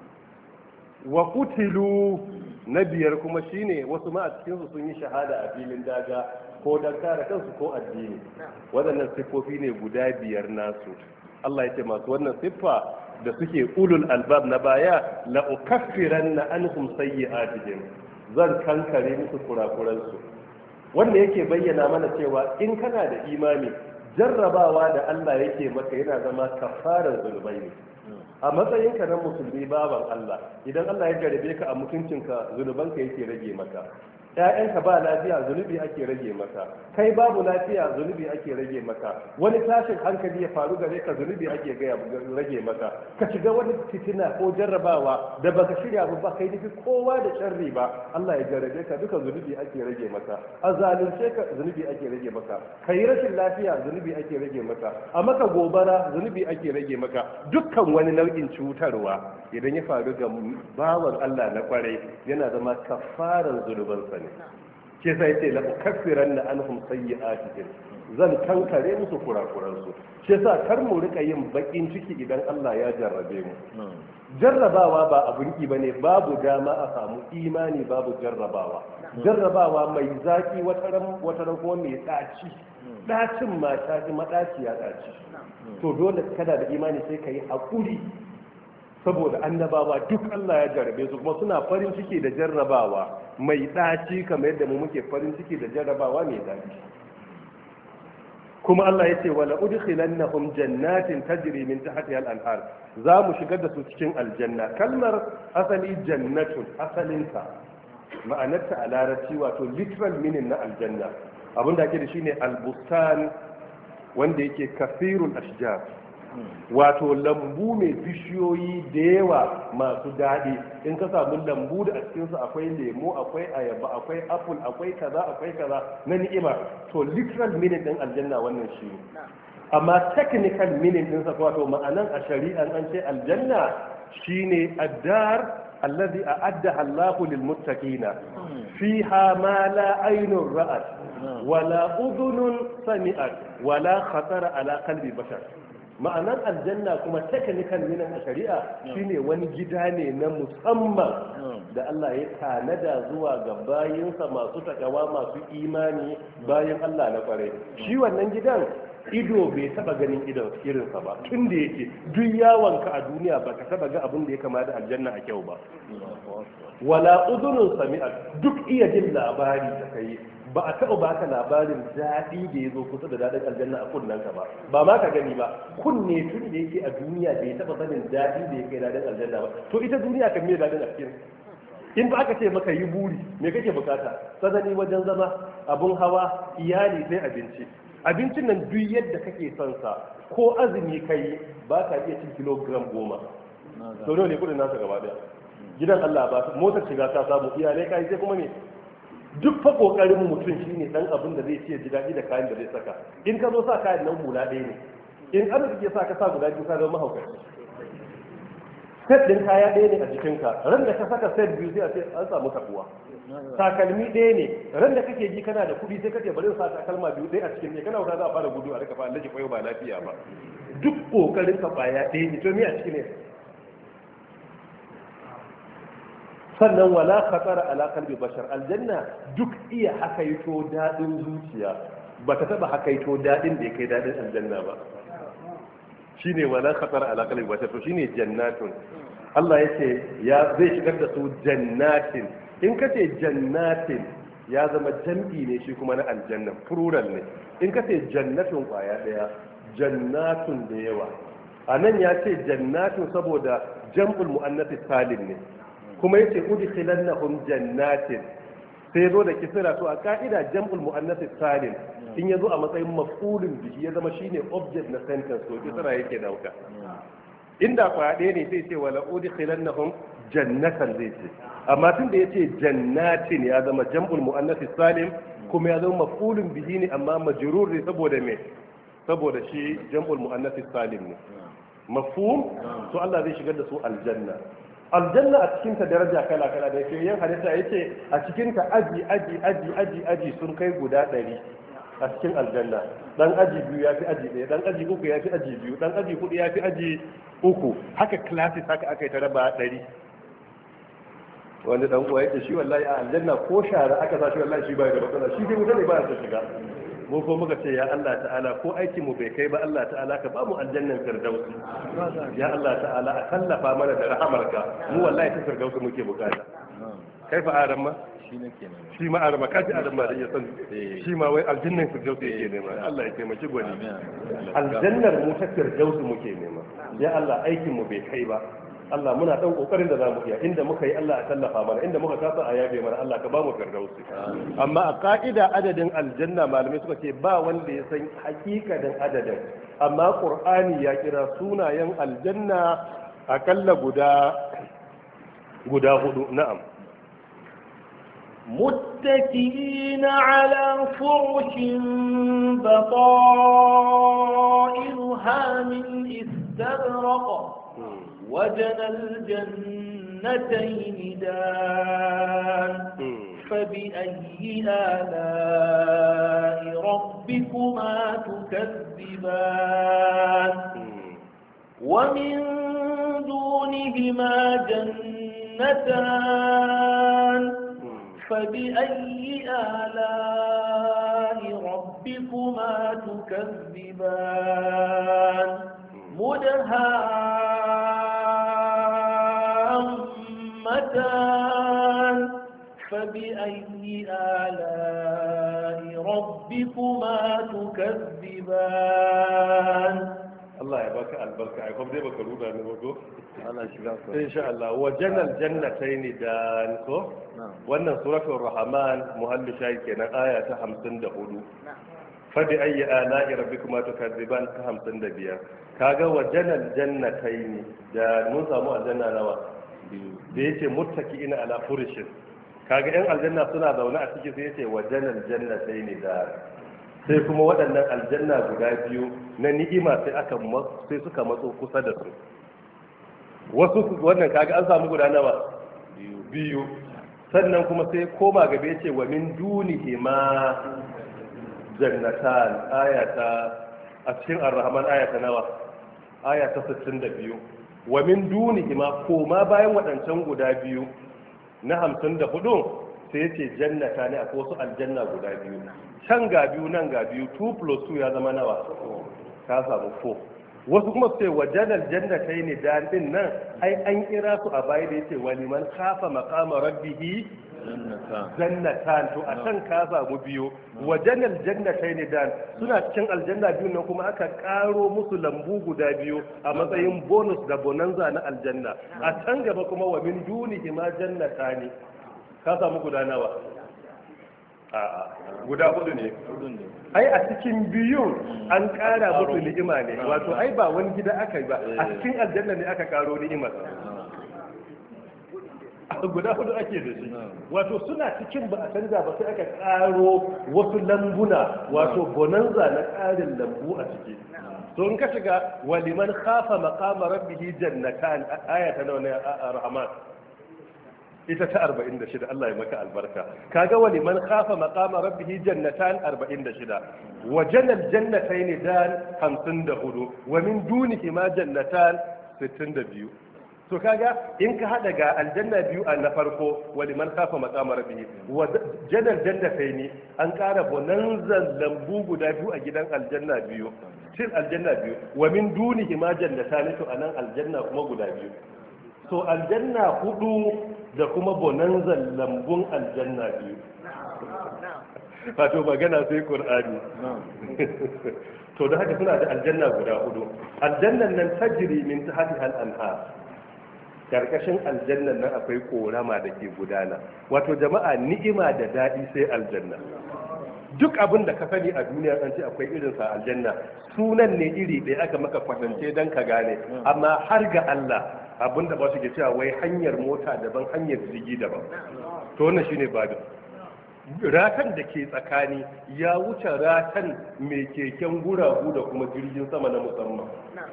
wa kutilu na biyar kuma shine wasu ma a cikin su sun yi shahada a filin daga ko dan kare kansu ko addini waɗannan siffofi ne guda biyar nasu Allah ya ce masu wannan siffa da suke ulul albab na baya la ukaffiranna anhum sayyi'atihim zan kankare musu kurakuransu wanda yake bayyana mana cewa in kana da imani jarrabawa da Allah yake maka yana zama kafarar zunubai ne a matsayinka na musulmi baban Allah idan Allah ya jarabe ka a mutuncinka zunubanka yake rage maka ƴaƴanka ba lafiya zunubi ake rage maka kai babu lafiya zunubi ake rage maka wani tashin hankali ya faru gare ka zunubi ake rage maka ka shiga wani fitina ko jarrabawa da baka shirya ba kai nufi kowa da sharri ba Allah ya jarrabe ka duka zunubi ake rage maka a zalunce ka zunubi ake rage maka kai rashin lafiya zunubi ake rage maka a maka gobara zunubi ake rage maka dukkan wani nau'in cutarwa idan ya faru ga bawan Allah na kwarai yana zama kafaran zunubansa ne ke sai ce la ukaffiranna anhum sayyi'atihim zan kankare musu kurakuransu ke sa kar mu rika yin bakin ciki idan Allah ya jarrabe mu jarrabawa ba abun ki bane babu dama a samu imani babu jarrabawa jarrabawa mai zaki wataran kuma mai daci dacin ma ta ji madaci ya daci to dole kada da imani sai kai hakuri saboda annabawa duk Allah ya jarrabe su kuma suna farin ciki da jarrabawa mai ɗaci kamar yadda mu muke farin ciki da jarrabawa mai daɗi kuma Allah ya ce wala udkhilannahum jannatin tajri min tahtiha al-anhar za mu shigar da su cikin aljanna kalmar asali jannatun asalinta ma'anarta a larabci wato literal meaning na aljanna abinda ake da shine albustan wanda yake kasirul ashjar wato lambu mai bishiyoyi da yawa masu daɗi in ka samu lambu da a cikinsu akwai lemo akwai ayaba akwai apple akwai kaza na ni'ima to literal meaning din aljanna wannan shi ne amma technical meaning din sa wato ma'anan a shari'an an ce aljanna shine addar alladhi a'addaha Allahu lil muttaqina fiha ma la aynun ra'at wala udhunun sami'at wala khatara ala qalbi bashar ma'anar aljanna kuma technical meaning a shari'a shine wani gida ne na musamman da Allah ya tanada zuwa ga bayinsa masu takawa masu imani bayan Allah na kwarai shi wannan gidan ido bai taba ganin irinsa ba tun da yake duk yawonka a duniya baka taba ga abin da ya kama da aljanna a kyau ba wala udunun sami'a duk iya jin labari da kai ba a taɓa baka labarin daɗi da ya zo kusa da daɗin aljanna a kunnanka ba ma ka gani ba kunne tun da yake a duniya bai taɓa sanin daɗi da ya kai daɗin aljanna ba to ita duniya kan me daɗin a cikin in ba aka ce maka yi buri me kake bukata tsanani wajen zama abun hawa iyali sai abincin nan duk yadda kake son sa ko azumi kai ba ka iya cin kilogram 10 to ne kudin nasa gaba daya gidan Allah ba motar shiga ta samu iyalai kai sai kuma ne duk fa kokarin mutum shine dan abin da zai ci ji daɗi da kayan da zai saka in ka zo sa kayan nan hula ɗaya ne in an ke sa ka sa guda biyu ka zama mahaukaci set din kaya ɗaya ne a jikinka, ran da ka saka set biyu sai a ce an samu tabuwa. Takalmi ɗaya ne, ran da kake ji kana da kuɗi sai kace bari sa takalma biyu ɗaya a cikin ne, kana wuta za a fara gudu a rika fa Allah ki koyo ba lafiya ba. Duk kokarin ka baya ɗaya ne, to me a cikin ne? Sannan wala khatara ala qalbi bashar, aljanna duk iya hakaito dadin zuciya ba ta taba hakaito dadin da yake dadin aljanna ba. Shine wala khatara ala qalbi bashar, to shine jannatun. Allah yace ya zai shigar da su jannatin. In kace jannatin ya zama jam'i ne shi kuma na aljanna, plural ne. In kace jannatun kwaya daya, jannatun da yawa. Anan ya ce jannatun saboda jam'ul muannath salim ne. Kuma yace udkhilannahum jannatin, sai zo da kisra. To a ka'ida jam'ul muannath salim in yazo a matsayin maf'ulun bihi ya zama shine object na sentence, to kisra yake dauka. Inda kwaya ɗaya ne sai ce wala udkhilannahum jannatan zai ce, amma tun da yace jannatin ya zama jam'ul muannath salim kuma ya zama maf'ulun bihi ne amma majrur ne saboda me? Saboda shi jam'ul muannath salim ne. Mafhum? To Allah zai shigar da su aljanna. Aljanna a cikinta daraja kala kala da yake yin halitta yace a cikinta aji sun kai guda 100 a cikin aljanna. Dan aji biyu yafi aji ɗaya, dan aji uku yafi aji biyu, dan aji hudu yafi aji uku, haka classes haka aka yi ta raba 100. Wanda dan uwa yace shi wallahi a aljanna ko shara aka sa shi wallahi shi bai da matsala, shi dai mutane ba su shiga. Mu ko muka ce ya Allah ta'ala ko aikin mu bai kai ba, Allah ta'ala ka ba mu aljannan firdausi. Ya Allah ta'ala a tallafa mana da rahamarka, mu wallahi ta firdausi muke bukata. Kai fa aran ma shi ma aran ma kaji aran ma da ya san shi ma wai aljannan firdausi yake nema. Allah ya taimaki gwani. Aljannar mu ta firdausi muke nema. Ya Allah aikin mu bai kai ba, Allah muna dan kokarin da zamu iya, inda muka yi Allah a tallafa mana, inda muka kasa a yabe mana, Allah ka ba mu firdausi. Amma a ka'ida adadin aljanna malamai suka ce ba wanda ya san hakikanin adadin, amma Qur'ani ya kira sunayen aljanna akalla guda hudu. Na'am. متكئين على فرش بطائنها من استبرق وجنى الجنتين دان فبأي آلاء ربكما تكذبان ومن دونهما جنتان فبأي آلاء ربكما تكذبان مدهامتان فبأي آلاء ربكما تكذبان Allah ya baka albarka, ai kuma dai baka ruda ne wato Allah shiga ku insha Allah. Wa janal jannatayn dan ko wannan suratul rahman muhallu shayi kenan aya ta 54. Fa bi ayyi ala'i rabbikuma tukadziban ta 55. Kaga wa janal jannatayn da mun samu aljanna nawa da yace muttaqiina ala furishin. Kaga yan aljanna suna zaune a ciki sai yace wa janal jannatayn dan, sai kuma waɗannan aljanna guda biyu na ni'ima sai suka matso kusa da su. Wasu wannan kaga an samu guda nawa biyu, sannan kuma sai koma gabe ce wa min dunihi ma jannatan, ayata a cikin ar-rahman ayata nawa ayata 62. Wa min dunihi ma koma bayan waɗancan guda biyu na 54 sai ya ce jannata ne akwai wasu aljanna guda biyu, can ga biyu nan ga biyu, 2 + 2 ya zama nawa ka samu 4. Wasu kuma su ce wajen aljannata ne da din nan ai an kira su a baya da yace waliman khafa maqama rabbihi jannatan, to a can ka samu biyu. Wajen aljannata ne da suna cikin aljanna biyu nan kuma aka karo musu lambu guda biyu a matsayin bonus da bonanza na aljanna. A can gaba kuma wa min dunihi ma jannatani, ka samu guda nawa? A'a, guda hudu ne. Ai a cikin biyun an kara musu ni'ima ne, wato ai ba wani gida aka yi ba, a cikin aljanna ne aka karo ni'imar. guda hudu ake da shi wato suna cikin ba a canza ba sai aka karo wasu lambuna wato bonanza na karin lambu a ciki to in ka shiga waliman khafa maqama rabbih jannatan ayata nawa ne a rahman ita ta 46 Allah ya maka albarka kaga waliman khafa maqama rabbih jannatan 46 wa jannal jannatayn dan 54 wa min dunihi ma jannatan 62 to kaga in ka hada ga aljanna biyu a na farko waliman khafa maqama rabbih wa jannal jannatayn an kara bonanzan lambu guda biyu a gidan aljanna biyu til aljanna biyu wa min dunihi ma jannatan to anan aljanna kuma guda biyu to aljanna hudu da kuma bonanzan lambun aljanna biyu wato magana sai qur'ani to da haka suna da aljanna guda hudu aljannan nan tajri min tahtiha al-anhar karkashin aljannan nan akwai korama da ke gudana wato jama'a ni'ima da dadi sai aljanna duk abin da ka sani a duniya an ce akwai irin sa aljanna sunan ne iri ɗaya aka maka kwatance dan ka gane amma har ga Allah abin da ba su ke cewa wai hanyar mota daban hanyar jirgi daban to wannan shine babin ratan da ke tsakani ya wuce ratan mai keken guragu da kuma jirgin sama na musamman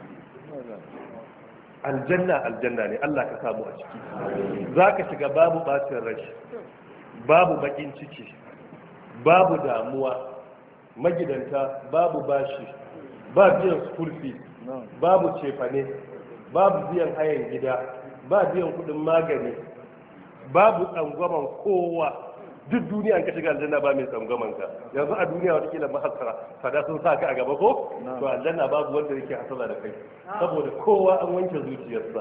aljanna ne Allah ka samu a ciki zaka shiga babu bacin rashi babu bakin ciki babu damuwa magidanta babu bashi ba biyan school fees babu cefane babu biyan hayan gida ba biyan kudin magani babu tsangwaman kowa duk duniya ka shiga aljanna ba mai tsangwaman ka yanzu a duniya wata kila mahasara fada sun sa ka a gaba ko to aljanna babu wanda yake hasala da kai saboda kowa an wanke zuciyarsa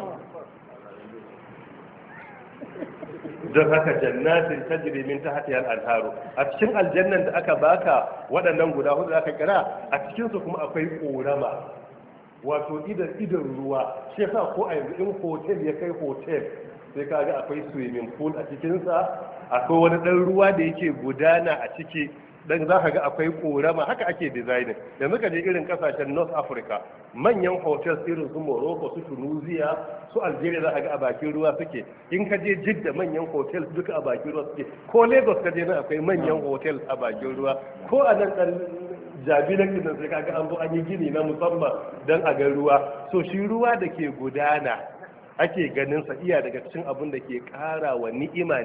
don haka jannatin tajri min tahtiha al-anharu a cikin aljannan da aka baka waɗannan guda hudu da aka kira a cikin su kuma akwai korama wato idan ruwa shi yasa ko a yanzu in hotel ya kai hotel sai kaga akwai swimming pool a cikin sa akwai wani dan ruwa da yake gudana a ciki dan za ka ga akwai korama haka ake designing yanzu ka je irin kasashen North Africa manyan hotels irin su Morocco su Tunisia su Algeria za ka ga a bakin ruwa suke in ka je Jidda manyan hotels duka a bakin ruwa suke ko Lagos ka je nan akwai manyan hotels a bakin ruwa ko a nan dan jabilan din sai kaga an zo an yi gini na musamman dan a ga ruwa so shi ruwa da ke gudana ake ganin sa iya daga cikin abin da ke kara wa ni'ima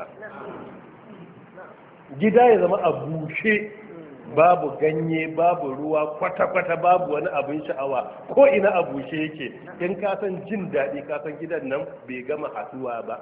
gida ya zama a bushe babu ganye babu ruwa kwata-kwata babu wani abin sha'awa ko ina a bushe yake in ka san jin daɗi ka san gidan nan bai gama haduwa ba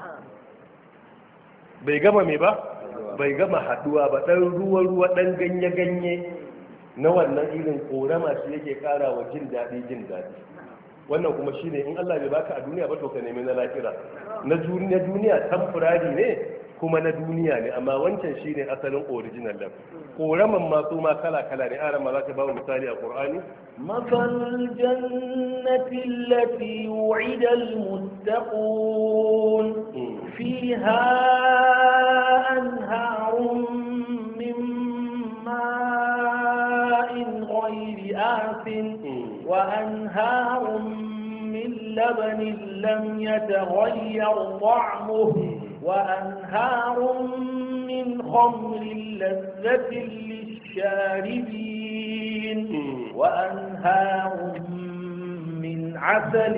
bai gama haduwa ba ɗan ruwa ɗan ganye-ganye na wannan irin korama shi yake ƙara wa jin daɗi wannan kuma shine in Allah bai baka a duniya ba to ka nemi na lahira na duniya temporary ne kuma na duniya ne amma wancan shine asalin original din koraman ma su ma kala ne aran ma zaka ba mu misali a Qur'ani مثل الجنة التي وعد المتقون فيها أنهار من ماء غير آسن وأنهار من لبن لم يتغير طعمه وأنهار من خمر لذة للشاربين وأنهار من عسل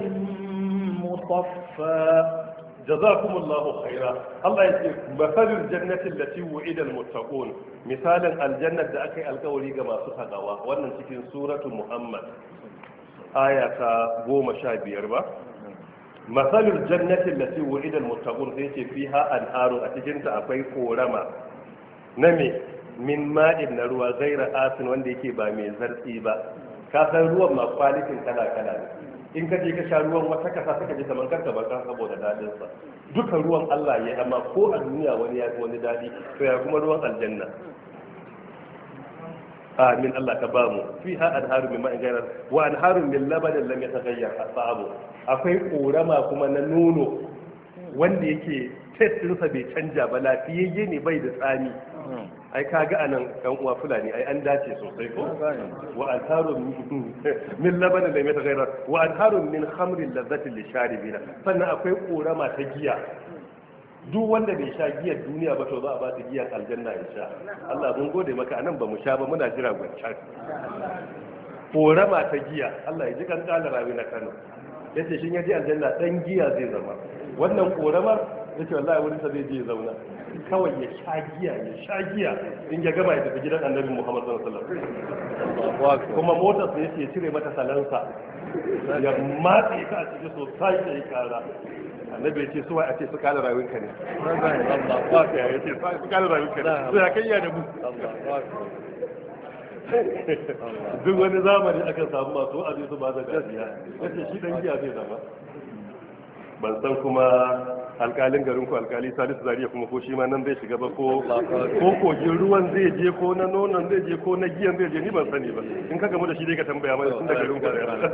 مصفى جزاكم الله خيرا الله يقول مثل الجنة التي وعد المتقون مثالا الجنة da aka yi alkawari ga masu takawa wannan cikin suratu Muhammad aya ta 15 ba masalul jannati allati wu'ida almuttaqun sai ce fiha anharu a cikin ta akwai korama na me min ma'in na ruwa zaira asin wanda yake ba mai zartsi ba ka san ruwan ma kwalitin kala ne in ka je ka sha ruwan wata kasa suka ji kamar karka baka saboda dadin sa duka ruwan Allah ya amma ko a duniya wani ya fi wani dadi to ya kuma ruwan aljanna amin Allah ka ba mu fiha anharu min ma'in ghayra wa anharu min labanin lam yataghayyar asabu akwai korama kuma na nono wanda yake taste ɗinsa bai canja ba lafiyayye ne bai da tsami ai kaga anan kan uwa fulani ai an dace sosai ko wa anharu min labanin lam yataghayyar wa anharu min khamrin ladhatin lisharibina sannan akwai korama ta giya duk wanda bai sha giyar duniya ba to za a ba ta giyar aljanna ya sha. Allah mun gode maka, anan ba mu sha ba, muna jira gwancan korama ta giya. Allah ya ji kan kala rawi na Kano, yace shin ya ji aljanna dan giya zai zama. Wannan koramar yace wallahi wurin sa zai je zauna kawai ya sha giya in ya gaba ya tafi gidan Annabi Muhammad sallallahu alaihi wasallam. Kuma motar sa yace ya cire mata salansa ya matse ta a cikin sosai da ya kara. Annabi ya ce su wai a ce su kala rayuwarka ne. Ya ce su kala rayuwarka ne. Su ya kayya da mu. Duk wani zamani aka samu masu wa'azi su ba da gaskiya. Yace shi dan giya zai zama. Ban san kuma alkalin garin ku alkali Salisu Zariya kuma ko shi ma nan zai shiga ba ko kogin ruwan zai je ko na nonon zai je ko na giyan zai je, ni ban sani ba. In ka gamu da shi dai ka tambaya mana tun da garin ku da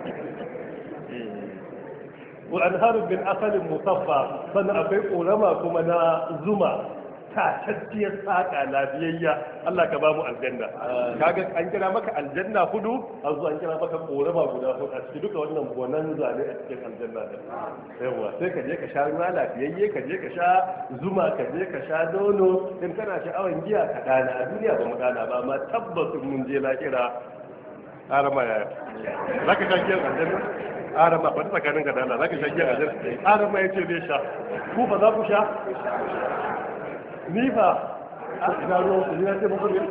wa anharun min asalin musaffa, sannan akwai korama kuma na zuma tacacciyar saƙa lafiyayya. Allah ka ba mu aljanna. Kaga an kira maka aljanna hudu, an zo an kira maka korama guda hudu, a cikin duka wannan bonanza ne a cikin aljanna da yawa. Sai ka je ka sha ruwa lafiyayye, ka je ka sha zuma, ka je ka sha nono. In kana sha'awan giya ka dana, a duniya ba mu dana ba, amma tabbas mun je lahira arama ya zaka sha giyar aljanna. Arama ba ta tsakanin ka da Allah zaka sha giyar aljanna. Arama yace zai sha, ku ba za ku sha? Ni fa ina ruwan ku, ina ce muku ne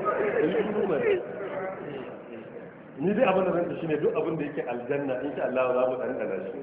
ni dai abin da zan ci shine duk abin da yake aljanna insha Allah za mu dandana shi.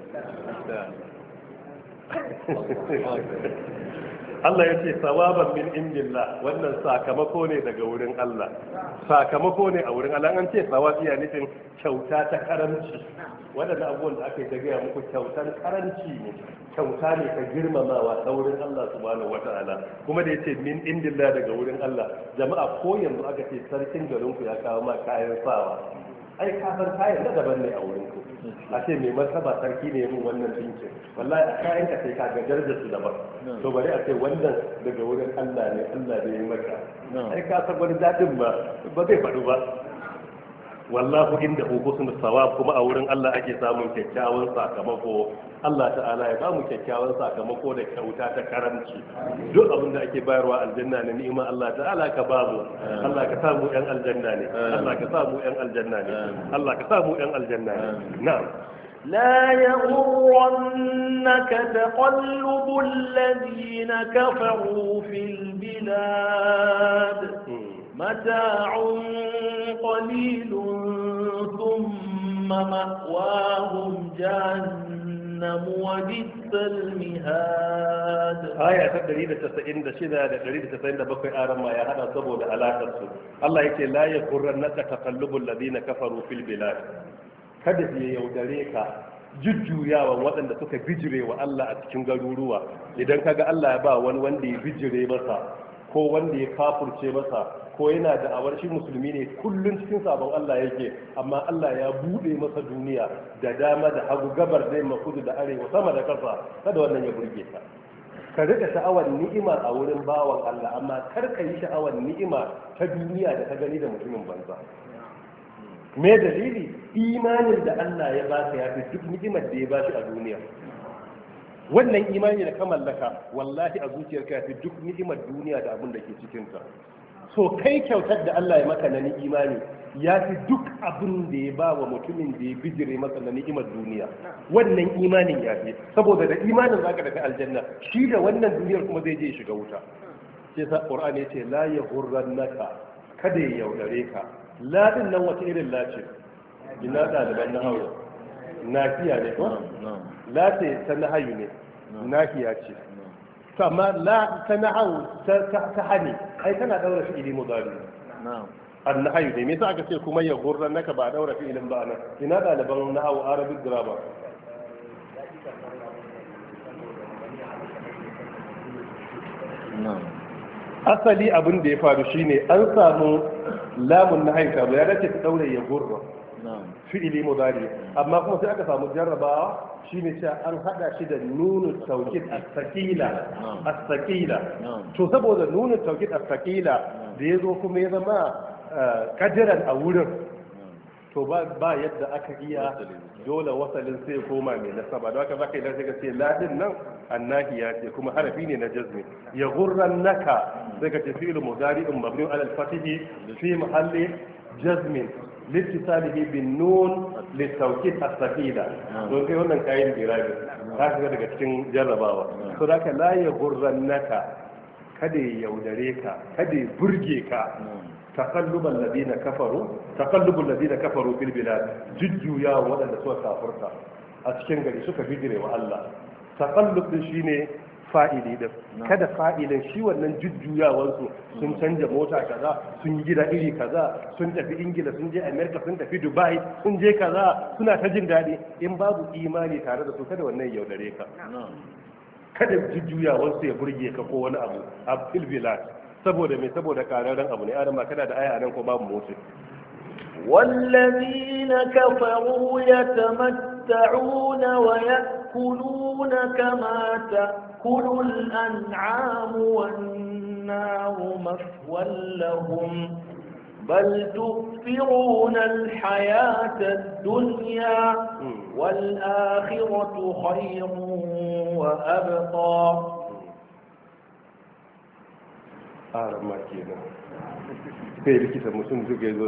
Allah ya ce sawaban min indillah, wannan sakamako ne daga wurin Allah, sakamako ne a wurin Allah. An ce sawabi ya nufin kyauta ta karamci. Waɗannan abubuwan da aka yi ta gaya muku kyautar karanci ne, kyauta ne ta girmamawa ta wurin Allah subhanahu wata'ala. Kuma da yace min indillah daga wurin Allah, jama'a ko yanzu aka ce sarkin garin ku ya kawo ma kayan sawa, ai ka san kayan na daban ne a wurin ku. A ce mai martaba sarki ne yin wannan dinkin, wallahi a kayan ka sai ka ga darajar su daban. To bari a ce wannan daga wurin Allah ne, Allah ne ya maka. Ai ka san wani dadin ba zai faɗu ba. Wallahu inda husnul sawab, kuma a wurin Allah ake samun kyakkyawan sakamako. Allah ta'ala ya ba mu kyakkyawan sakamako da kyauta ta karanci. Duk abin da ake bayarwa aljanna ne, ni'ima Allah ta'ala ka ba mu. Allah ka samu yan aljanna ne, Allah ka samu yan aljanna ne, Allah ka samu yan aljanna ne. Na'am. لا يغرنك تقلب الذين كفروا في البلاد متاع قليل ثم مأواهم جهنم وبئس المهاد. آية 196 da 197 aran ma ya hada saboda alakar su. Allah yake la yaghurrannaka taqallubul ladina kafaru fil bilad. Kada ya yaudare ka jujjuyawan waɗanda suka bijire wa Allah a cikin garuruwa. Idan kaga Allah ya ba wani wanda ya bijire masa ko wanda ya kafurce masa ko yana da awar shi musulmi ne kullun cikin sabon Allah yake, amma Allah ya bude masa duniya da dama da hagu, gabar da yamma, kudu da arewa, sama da ƙasa, kada wannan ya burge ka. Ka rika sha'awar ni'ima a wurin bawan Allah, amma kar ka yi sha'awar ni'ima ta duniya da ta gani da mutumin banza. Me dalili? Imanin da Allah ya ba ka yafi duk ni'imar da ya ba shi a duniya. Wannan imani da ka mallaka wallahi a zuciyarka yafi duk ni'imar duniya da abin da ke cikinta. So kai kyautar da Allah ya maka na imani ya fi duk abin da ya ba wa mutumin da ya bijire masa na ni'imar duniya. Wannan imanin ya fi, saboda da imanin zaka daga aljanna, shi da wannan duniyar kuma zai je shiga wuta. Sai sa Qur'ani ya ce la yaghurrannaka, kada ya yaudare ka. La din nan wata irin la ce? Ina ɗaliban nahawu. Nafiya ne ko? La ce ta nahayu ne. Nafiya ce. Amma la ta nahawu ta hani, ai tana daura fi'ili mudari. Na'am. An-nahayu ne. Me yasa aka ce kuma ya ghurrannaka ba daura fi'ilin ba nan? Ina ɗaliban nahawu Arabic grammar. Na'am. Asali abin da ya faru shine an samu lamun na haika ya dace ta daure ya gurra fi'ili mudari, amma kuma sai aka samu jarrabawa shine cewa an hada shi da nunu tawkid as-sakila to saboda nunu tawkid as-sakila da yazo kuma ya zama kadiran a wurin, to ba yadda aka iya, dole wasalin sai koma mai nasaba. don haka zaka yi da sai ka ce ladin nan annahiya ce kuma harafi ne na jazmi ya ghurrannaka daga tafi'il mudari'un mabni ala al-fatihi fi mahalli jazmin litisalihi bin nun litawkid as-saqila don kai wannan kayan irabi ka ga daga cikin jarrabawa so da ka la ya ghurrannaka kada ya yaudare ka kada ya burge ka taqallubul ladina kafaru fil bilad jujjuya wadanda suka kafirta a cikin gari suka bijire wa Allah taqallub din shine fa'ili din kada fa'ilin shi wannan jujjuyawar su sun canja mota kaza sun yi gida iri kaza sun tafi Ingila sun je America sun tafi Dubai sun je kaza suna ta jin dadi in babu imani tare da su kada wannan yaudare ka kada jujjuyawar su ya burge ka ko wani abu a fil bilad saboda me saboda kararren abu ne adama kana da aya nan ko babu motsi والذين كفروا يتمتعون ويأكلون كما تأكل الأنعام والنار مثوى لهم بل تؤثرون الحياة الدنيا والآخرة خير وأبقى ma kenan sai rikita mutum zuga zo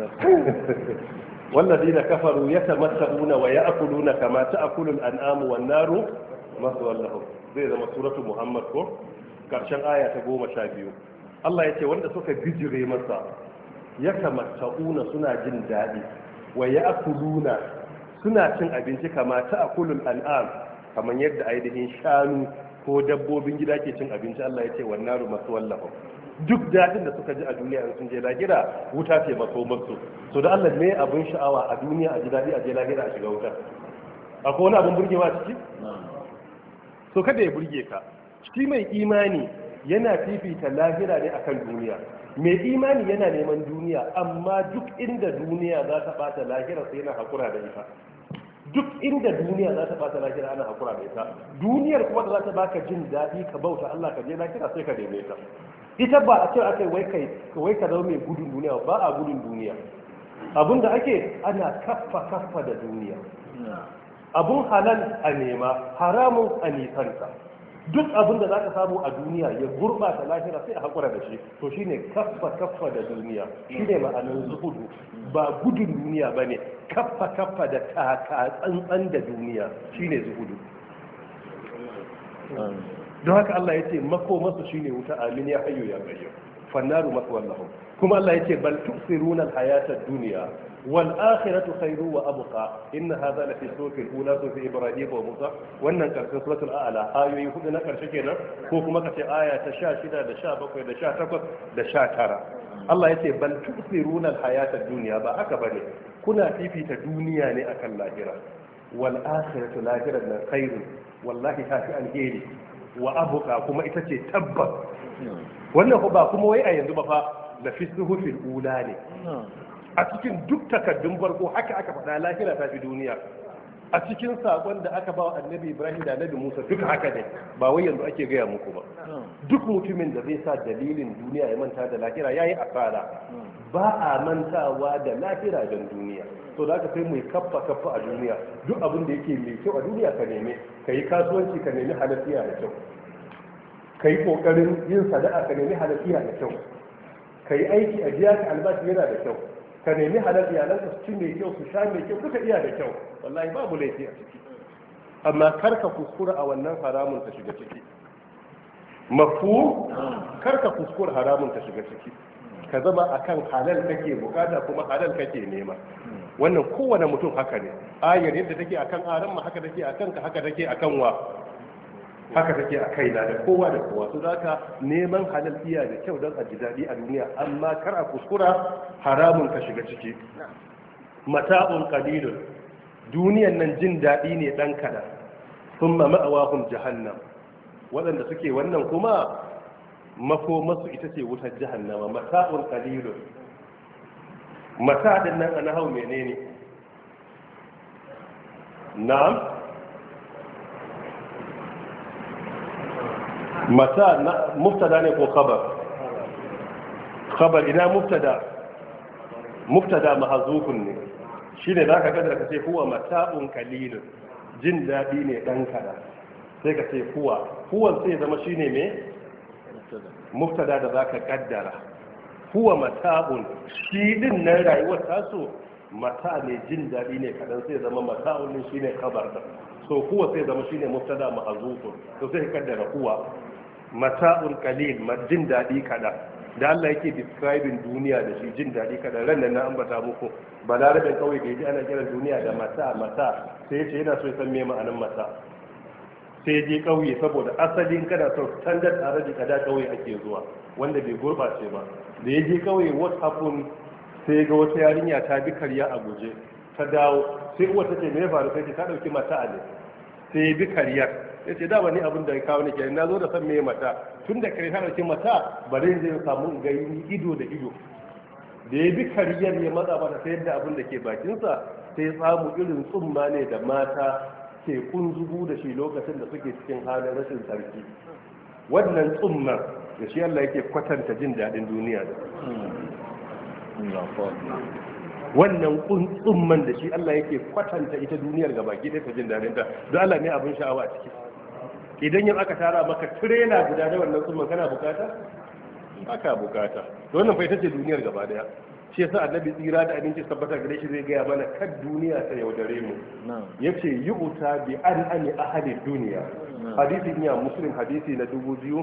والذين كفروا يتمتعون ويأكلون كما تأكل الأنعام والنار مثوى لهم zai zama suratu Muhammad ko karshen aya ta 12 Allah yace wanda suka bijire masa yatamatta'una suna jin dadi wa ya'kuluna suna cin abinci kama ta'kulul an'am kaman yadda ainihin shanu ko dabbobin gida ke cin abinci Allah yace wan naru maswal lahum duk daɗin da suka ji a duniya sun je lahira wuta ce makomarsu so da Allah ne abin sha'awa a duniya a ji daɗi a je lahira a shiga wuta akwai wani abin burgewa ciki so kada ya burge ka shi mai imani yana fifita lahira ne akan duniya mai imani yana neman duniya amma duk inda duniya za ta bata lahira sai yana hakura da ita duk inda duniya za ta bata lahira ana hakura da ita duniyar kuma da za ta baka jin daɗi ka bauta Allah ka je lahira sai ka neme ta ita ba a ce akai wai ka zama mai gudun duniya ba a gudun duniya abinda ake ana kaffa da duniya abun halal a nema haramun a nisanta duk abin da za ka samu a duniya ya gurɓata lahira sai a haƙura da shi to shine kaffa da duniya shine ma'anar zuhudu ba gudun duniya ba ne kaffa da taka tsantsan da duniya shine zuhudu don haka Allah ya ce makomarsu shine wuta amin ya hayyu ya qayyum fannaru maswallahum kuma Allah ya ce bal tu'siruna al-hayata ad-dunya wal akhiratu khairu wa abqa inna hadha la fi suratil ula fi ibrahim wa musa wannan karshen suratul a'la ayoyi hudu na karshe kenan ko kuma kace aya ta 16 da 17 da 18 da 19 Allah ya ce bal tu'siruna al-hayata ad-dunya ba haka bane kuna fifita duniya ne akan lahira wal akhiratu lahiran nan khairu wallahi ta fi alheri wa abuka kuma ita ce tabbas wannan ba kuma wai a yanzu ba fa da fi suhufin ula ne a cikin duk takaddun farko haka aka faɗa lahira ta fi duniya a cikin sakon da aka ba wa annabi ibrahim da annabi musa duk haka ne ba wai yanzu ake gaya muku ba duk mutumin da zai sa dalilin duniya ya manta da lahira ya yi asara ba a mantawa da lahira don duniya so da aka sai mu kaffa a duniya duk abin da yake mai kyau a duniya ka neme ka yi kasuwanci ka nemi halafiya da kyau ka yi kokarin yin sada'a ka nemi halafiya da kyau ka yi aiki a jiya ka albashi yana da kyau ka nemi halal iyalanka su ci mai kyau su sha mai kyau duka iya da kyau wallahi babu laifi a ciki amma kar ka kuskura a wannan haramun ta shiga ciki mafu kar ka kuskura haramun ta shiga ciki ka zama akan halal kake bukata kuma halal kake nema wannan kowane mutum haka ne ayar yadda take akan aran ma haka take akan ka haka take akan wa haka take a kaina da kowa da kowa su zaka neman halal iya da kyau don a ji daɗi a duniya amma kar a kuskura haramun ka shiga ciki mata'un qalilun duniyan nan jin daɗi ne dan kada thumma ma'awahum jahannam waɗanda suke wannan kuma makomarsu ita ce wutar jahannama mata'un qalilun mata din nan ana hau menene na'am mata mubtada ne ko khabar ina mubtada mahzufun ne shine zaka kadar ka ce huwa mata'un qalilun jin dadi ne dan kada sai ka ce huwan sai zama shine me mubtada da zaka kaddara huwa mata'un shi din nan rayuwar taso mata ne jin daɗi ne kadan sai zama mata'un din shine kabar da so huwa sai zama shine mubtada ma'zufun to sai ka kaddara huwa mata'un qalil jin daɗi kadan da Allah yake describing duniya da shi jin daɗi kadan ran nan na ambata muku balarabin kauye da yaji ana kiran duniya da mata sai ya ce yana so ya san me ma'anar mata sai je kauye saboda asalin kana son standard arabic kada kauye ake zuwa wanda bai gurbace ba da ya je kauye what happened sai ga wata yarinya ta bi karya a guje ta dawo sai uwa ta ce me ya faru sai ta dauki mata ne sai bi karyar ya ce dama ni abin da ya kawo ni kenan na zo da san me mata tun da kare ta dauki mata bari in je samu gani ido da ido da ya bi karyar ya matsa mata sai yadda abin da ke bakinsa sai ya samu irin tsumma ne da mata ke kunzugu da shi lokacin da suke cikin halin rashin sarki wannan tsumman da shi Allah yake kwatanta jin daɗin duniya da wannan tsumman da shi Allah yake kwatanta ita duniyar gaba ki ta jin daɗin ta don Allah ne abin sha'awa a ciki idan yin aka tara maka tirela guda da wannan tsumman kana bukata aka bukata wannan fa ita ce duniyar gaba daya shi yasa annabi tsira da abinci tabbata gare shi zai gaya mana kan duniya ta yaudare mu yace yu'ta bi an'ami ahli duniya hadisi ne muslim hadisi na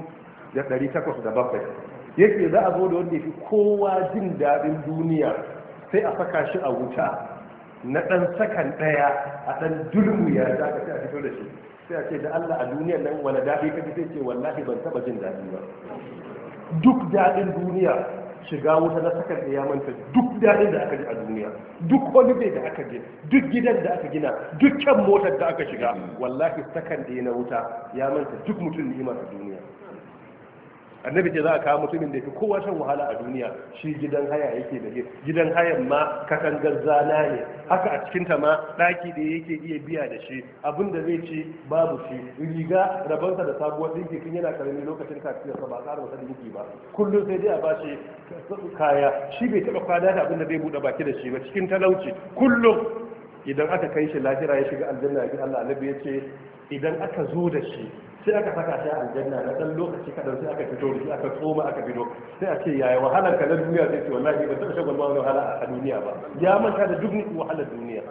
2807 yake za a zo da wanda yafi kowa jin dadin duniya sai a saka shi a wuta na dan sakan daya a dan dulmuya da ka sai a fito da shi sai a ce da Allah a duniyar nan wani dadi kake sai ce wallahi ban taba jin dadi ba duk dadin duniya shiga wuta na sakar da ya manta duk daɗin da aka ji a duniya duk holiday da aka je duk gidan da aka gina dukkan motar da aka shiga wallahi sakan da na wuta ya manta duk mutum ni'imar a duniya annabi ce za a kawo mutumin da fi kowa shan wahala a duniya shi gidan haya yake da gidan hayan ma katangar zana ne haka a cikinta ma ɗaki da yake iya biya da shi abin da zai ci babu shi riga rabansa da sabuwar dinki tun yana karami lokacin kafiyarsa ba ƙara wata dinki ba kullum sai dai a ba shi kaya shi bai taɓa kwana da abin da zai buɗe baki da shi ba cikin talauci kullum idan aka kai shi lahira ya shiga aljanna ya Allah annabi ya ce idan aka zo da shi sai aka saka shi aljanna na dan lokaci kadan sai aka fito da shi aka tsoma aka fito sai a ce yaya wahalar ka na duniya sai ce wallahi ba taɓa shagon wani wahala a duniya ba ya manta da duk wahalar duniya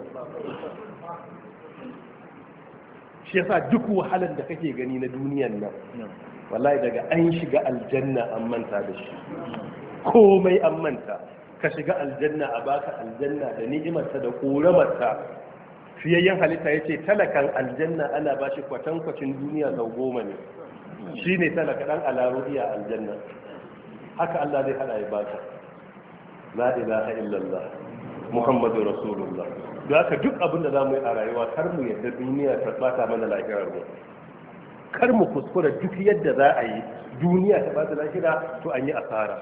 shi yasa duk wahalar da kake gani na duniyan nan wallahi daga an shiga aljanna an manta da shi komai an manta ka shiga aljanna a baka aljanna da ni'imarta da koramarta fiyayyen halitta ya ce talakan aljanna ana ba shi kwatankwacin duniya sau 10 ne shi ne talaka ɗan alaruriya aljanna haka Allah zai hada ya baka la ilaha illallah muhammadu rasulullah da haka duk abin da za mu yi a rayuwa kar mu yadda duniya ta bata mana lahirar mu kar mu kuskura duk yadda za a yi duniya ta bata lahira to an yi asara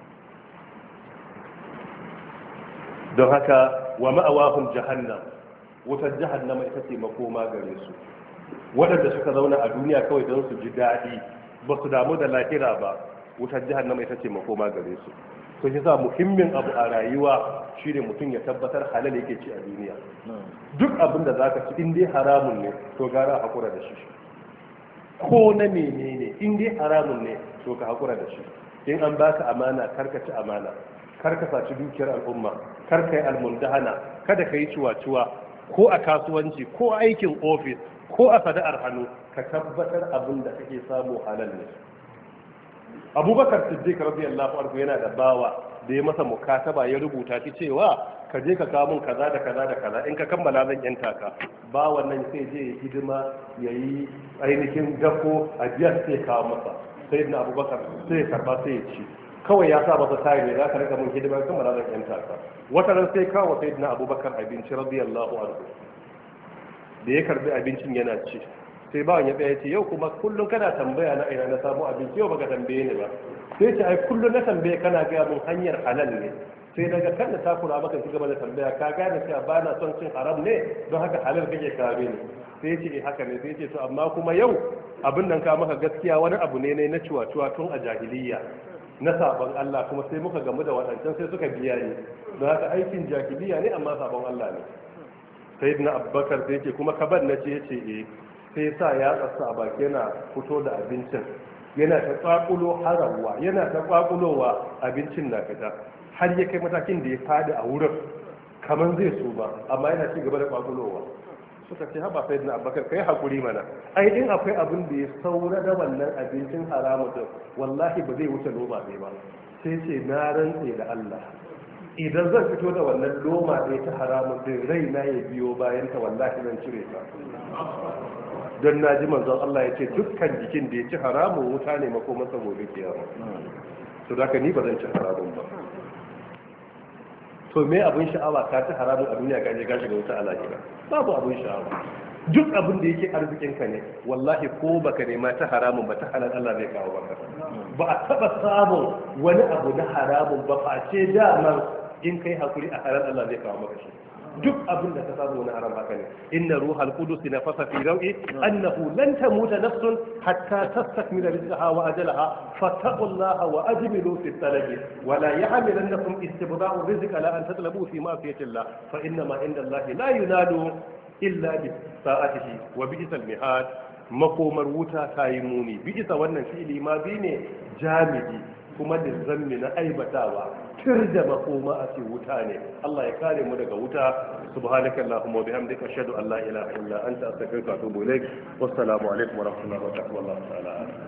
don haka wa ma'awahum jahannam wutar jahannama ita ce makoma gare su waɗanda suka zauna a duniya kawai don su ji daɗi ba su damu da lahira ba wutar jahannama ita ce makoma gare su to shi sa muhimmin abu a rayuwa shine mutum ya tabbatar halal yake ci a duniya duk abin da zaka ci in dai haramun ne to gara hakura da shi ko na menene in dai haramun ne to ka hakura da shi in an baka amana karka ci amana karka saci dukiyar al'umma karka yi almundahana kada ka yi ciwa-ciwa ko a kasuwanci ko aikin ofis ko a sana'ar hannu ka tabbatar abin da kake samu halal ne abubakar siddiq radiyallahu anhu yana da bawa da ya masa mukataba ya rubuta shi cewa ka je ka kawo mun kaza da kaza da kaza in ka kammala zan yanta ka ba wannan sai je ya hidima yayi ainihin dako a biyar sai kawo masa sayyidina abubakar sai ya karba sai ya ci kawai ya sa masa tayi ne za ka rika mun hidima kammala zan yanta ka wata ran sai kawo sayyidina abubakar abinci radiyallahu anhu da ya karbi abincin yana ci sai bawan ya tsaya ce yau kuma kullum kana tambaya na ina na samu abinci yau baka tambaye ni ba sai ce ai kullum na tambaye kana gaya mun hanyar halal ne sai daga kan da takura maka ci gaba da tambaya ka gane cewa ba na son cin haram ne don haka halal kake kawo ni sai ce haka ne sai ce to amma kuma yau abin nan ka maka gaskiya wani abu ne na ciwa-ciwa tun a jahiliyya na sabon Allah kuma sai muka gamu da waɗancan sai suka biya ni don haka aikin jahiliyya ne amma sabon Allah ne sayyidina abubakar sai ce kuma ka bar na ce yace sai sa ya tsatsa a baki yana fito da abincin, yana ta kwakulo harawa, yana ta kwakulowa abincin na fita har ya kai matakin da ya fadi a wurin kamar zai so ba, amma yana ci gaba da kwakulowa. Suka ce haba sai na abakar kai hakuri mana, ai in akwai abin da ya saura da wannan abincin haramun din wallahi ba zai wuce loma ɗaya ba. Sai ce na rantse da Allah idan zan fito da wannan loma ɗaya ta haramun din raina ya biyo bayan ta wallahi zan cire ta, don na ji manzon Allah ya ce dukkan jikin da ya ci haramun wuta ne makomarsa gobe kiyama. To da ni ba zan ci haramun ba. To me abin sha'awa ka ci haramun a duniya ka je ka shiga wuta a lahira? Babu abin sha'awa. Duk abin da yake arzikin ka ne wallahi ko baka nema ta haramun ba ta halal Allah zai kawo maka. Ba a taba samun wani abu na haramun ba face daman in kai hakuri a halal Allah zai kawo maka shi. Duk abin da ka samu na haram haka ne. Inna ruhal qudus nafasa fi rawi annahu lan tamuta nafsun hatta tastakmila rizqaha wa ajalaha fattaqullaha wa ajmilu fi talabi wa la yahmilannakum istibda'u rizqa la an tatlabu fi ma'siyati Allah fa inna ma inda Allah la yunalu illa bi sa'atihi wa bi'sal mihad. Makomar wuta ta yi muni, bi'sa wannan fi'ili ma bi ne jami'i kuma da zammi na aibatawa, da makoma a ce wuta ne. Allah ya kare mu daga wuta. Subhanakallahumma wa bihamdika ashhadu an la ilaha illa anta astaghfiruka wa atubu ilaik. Wassalamu alaikum wa rahmatullahi wa barakatuh.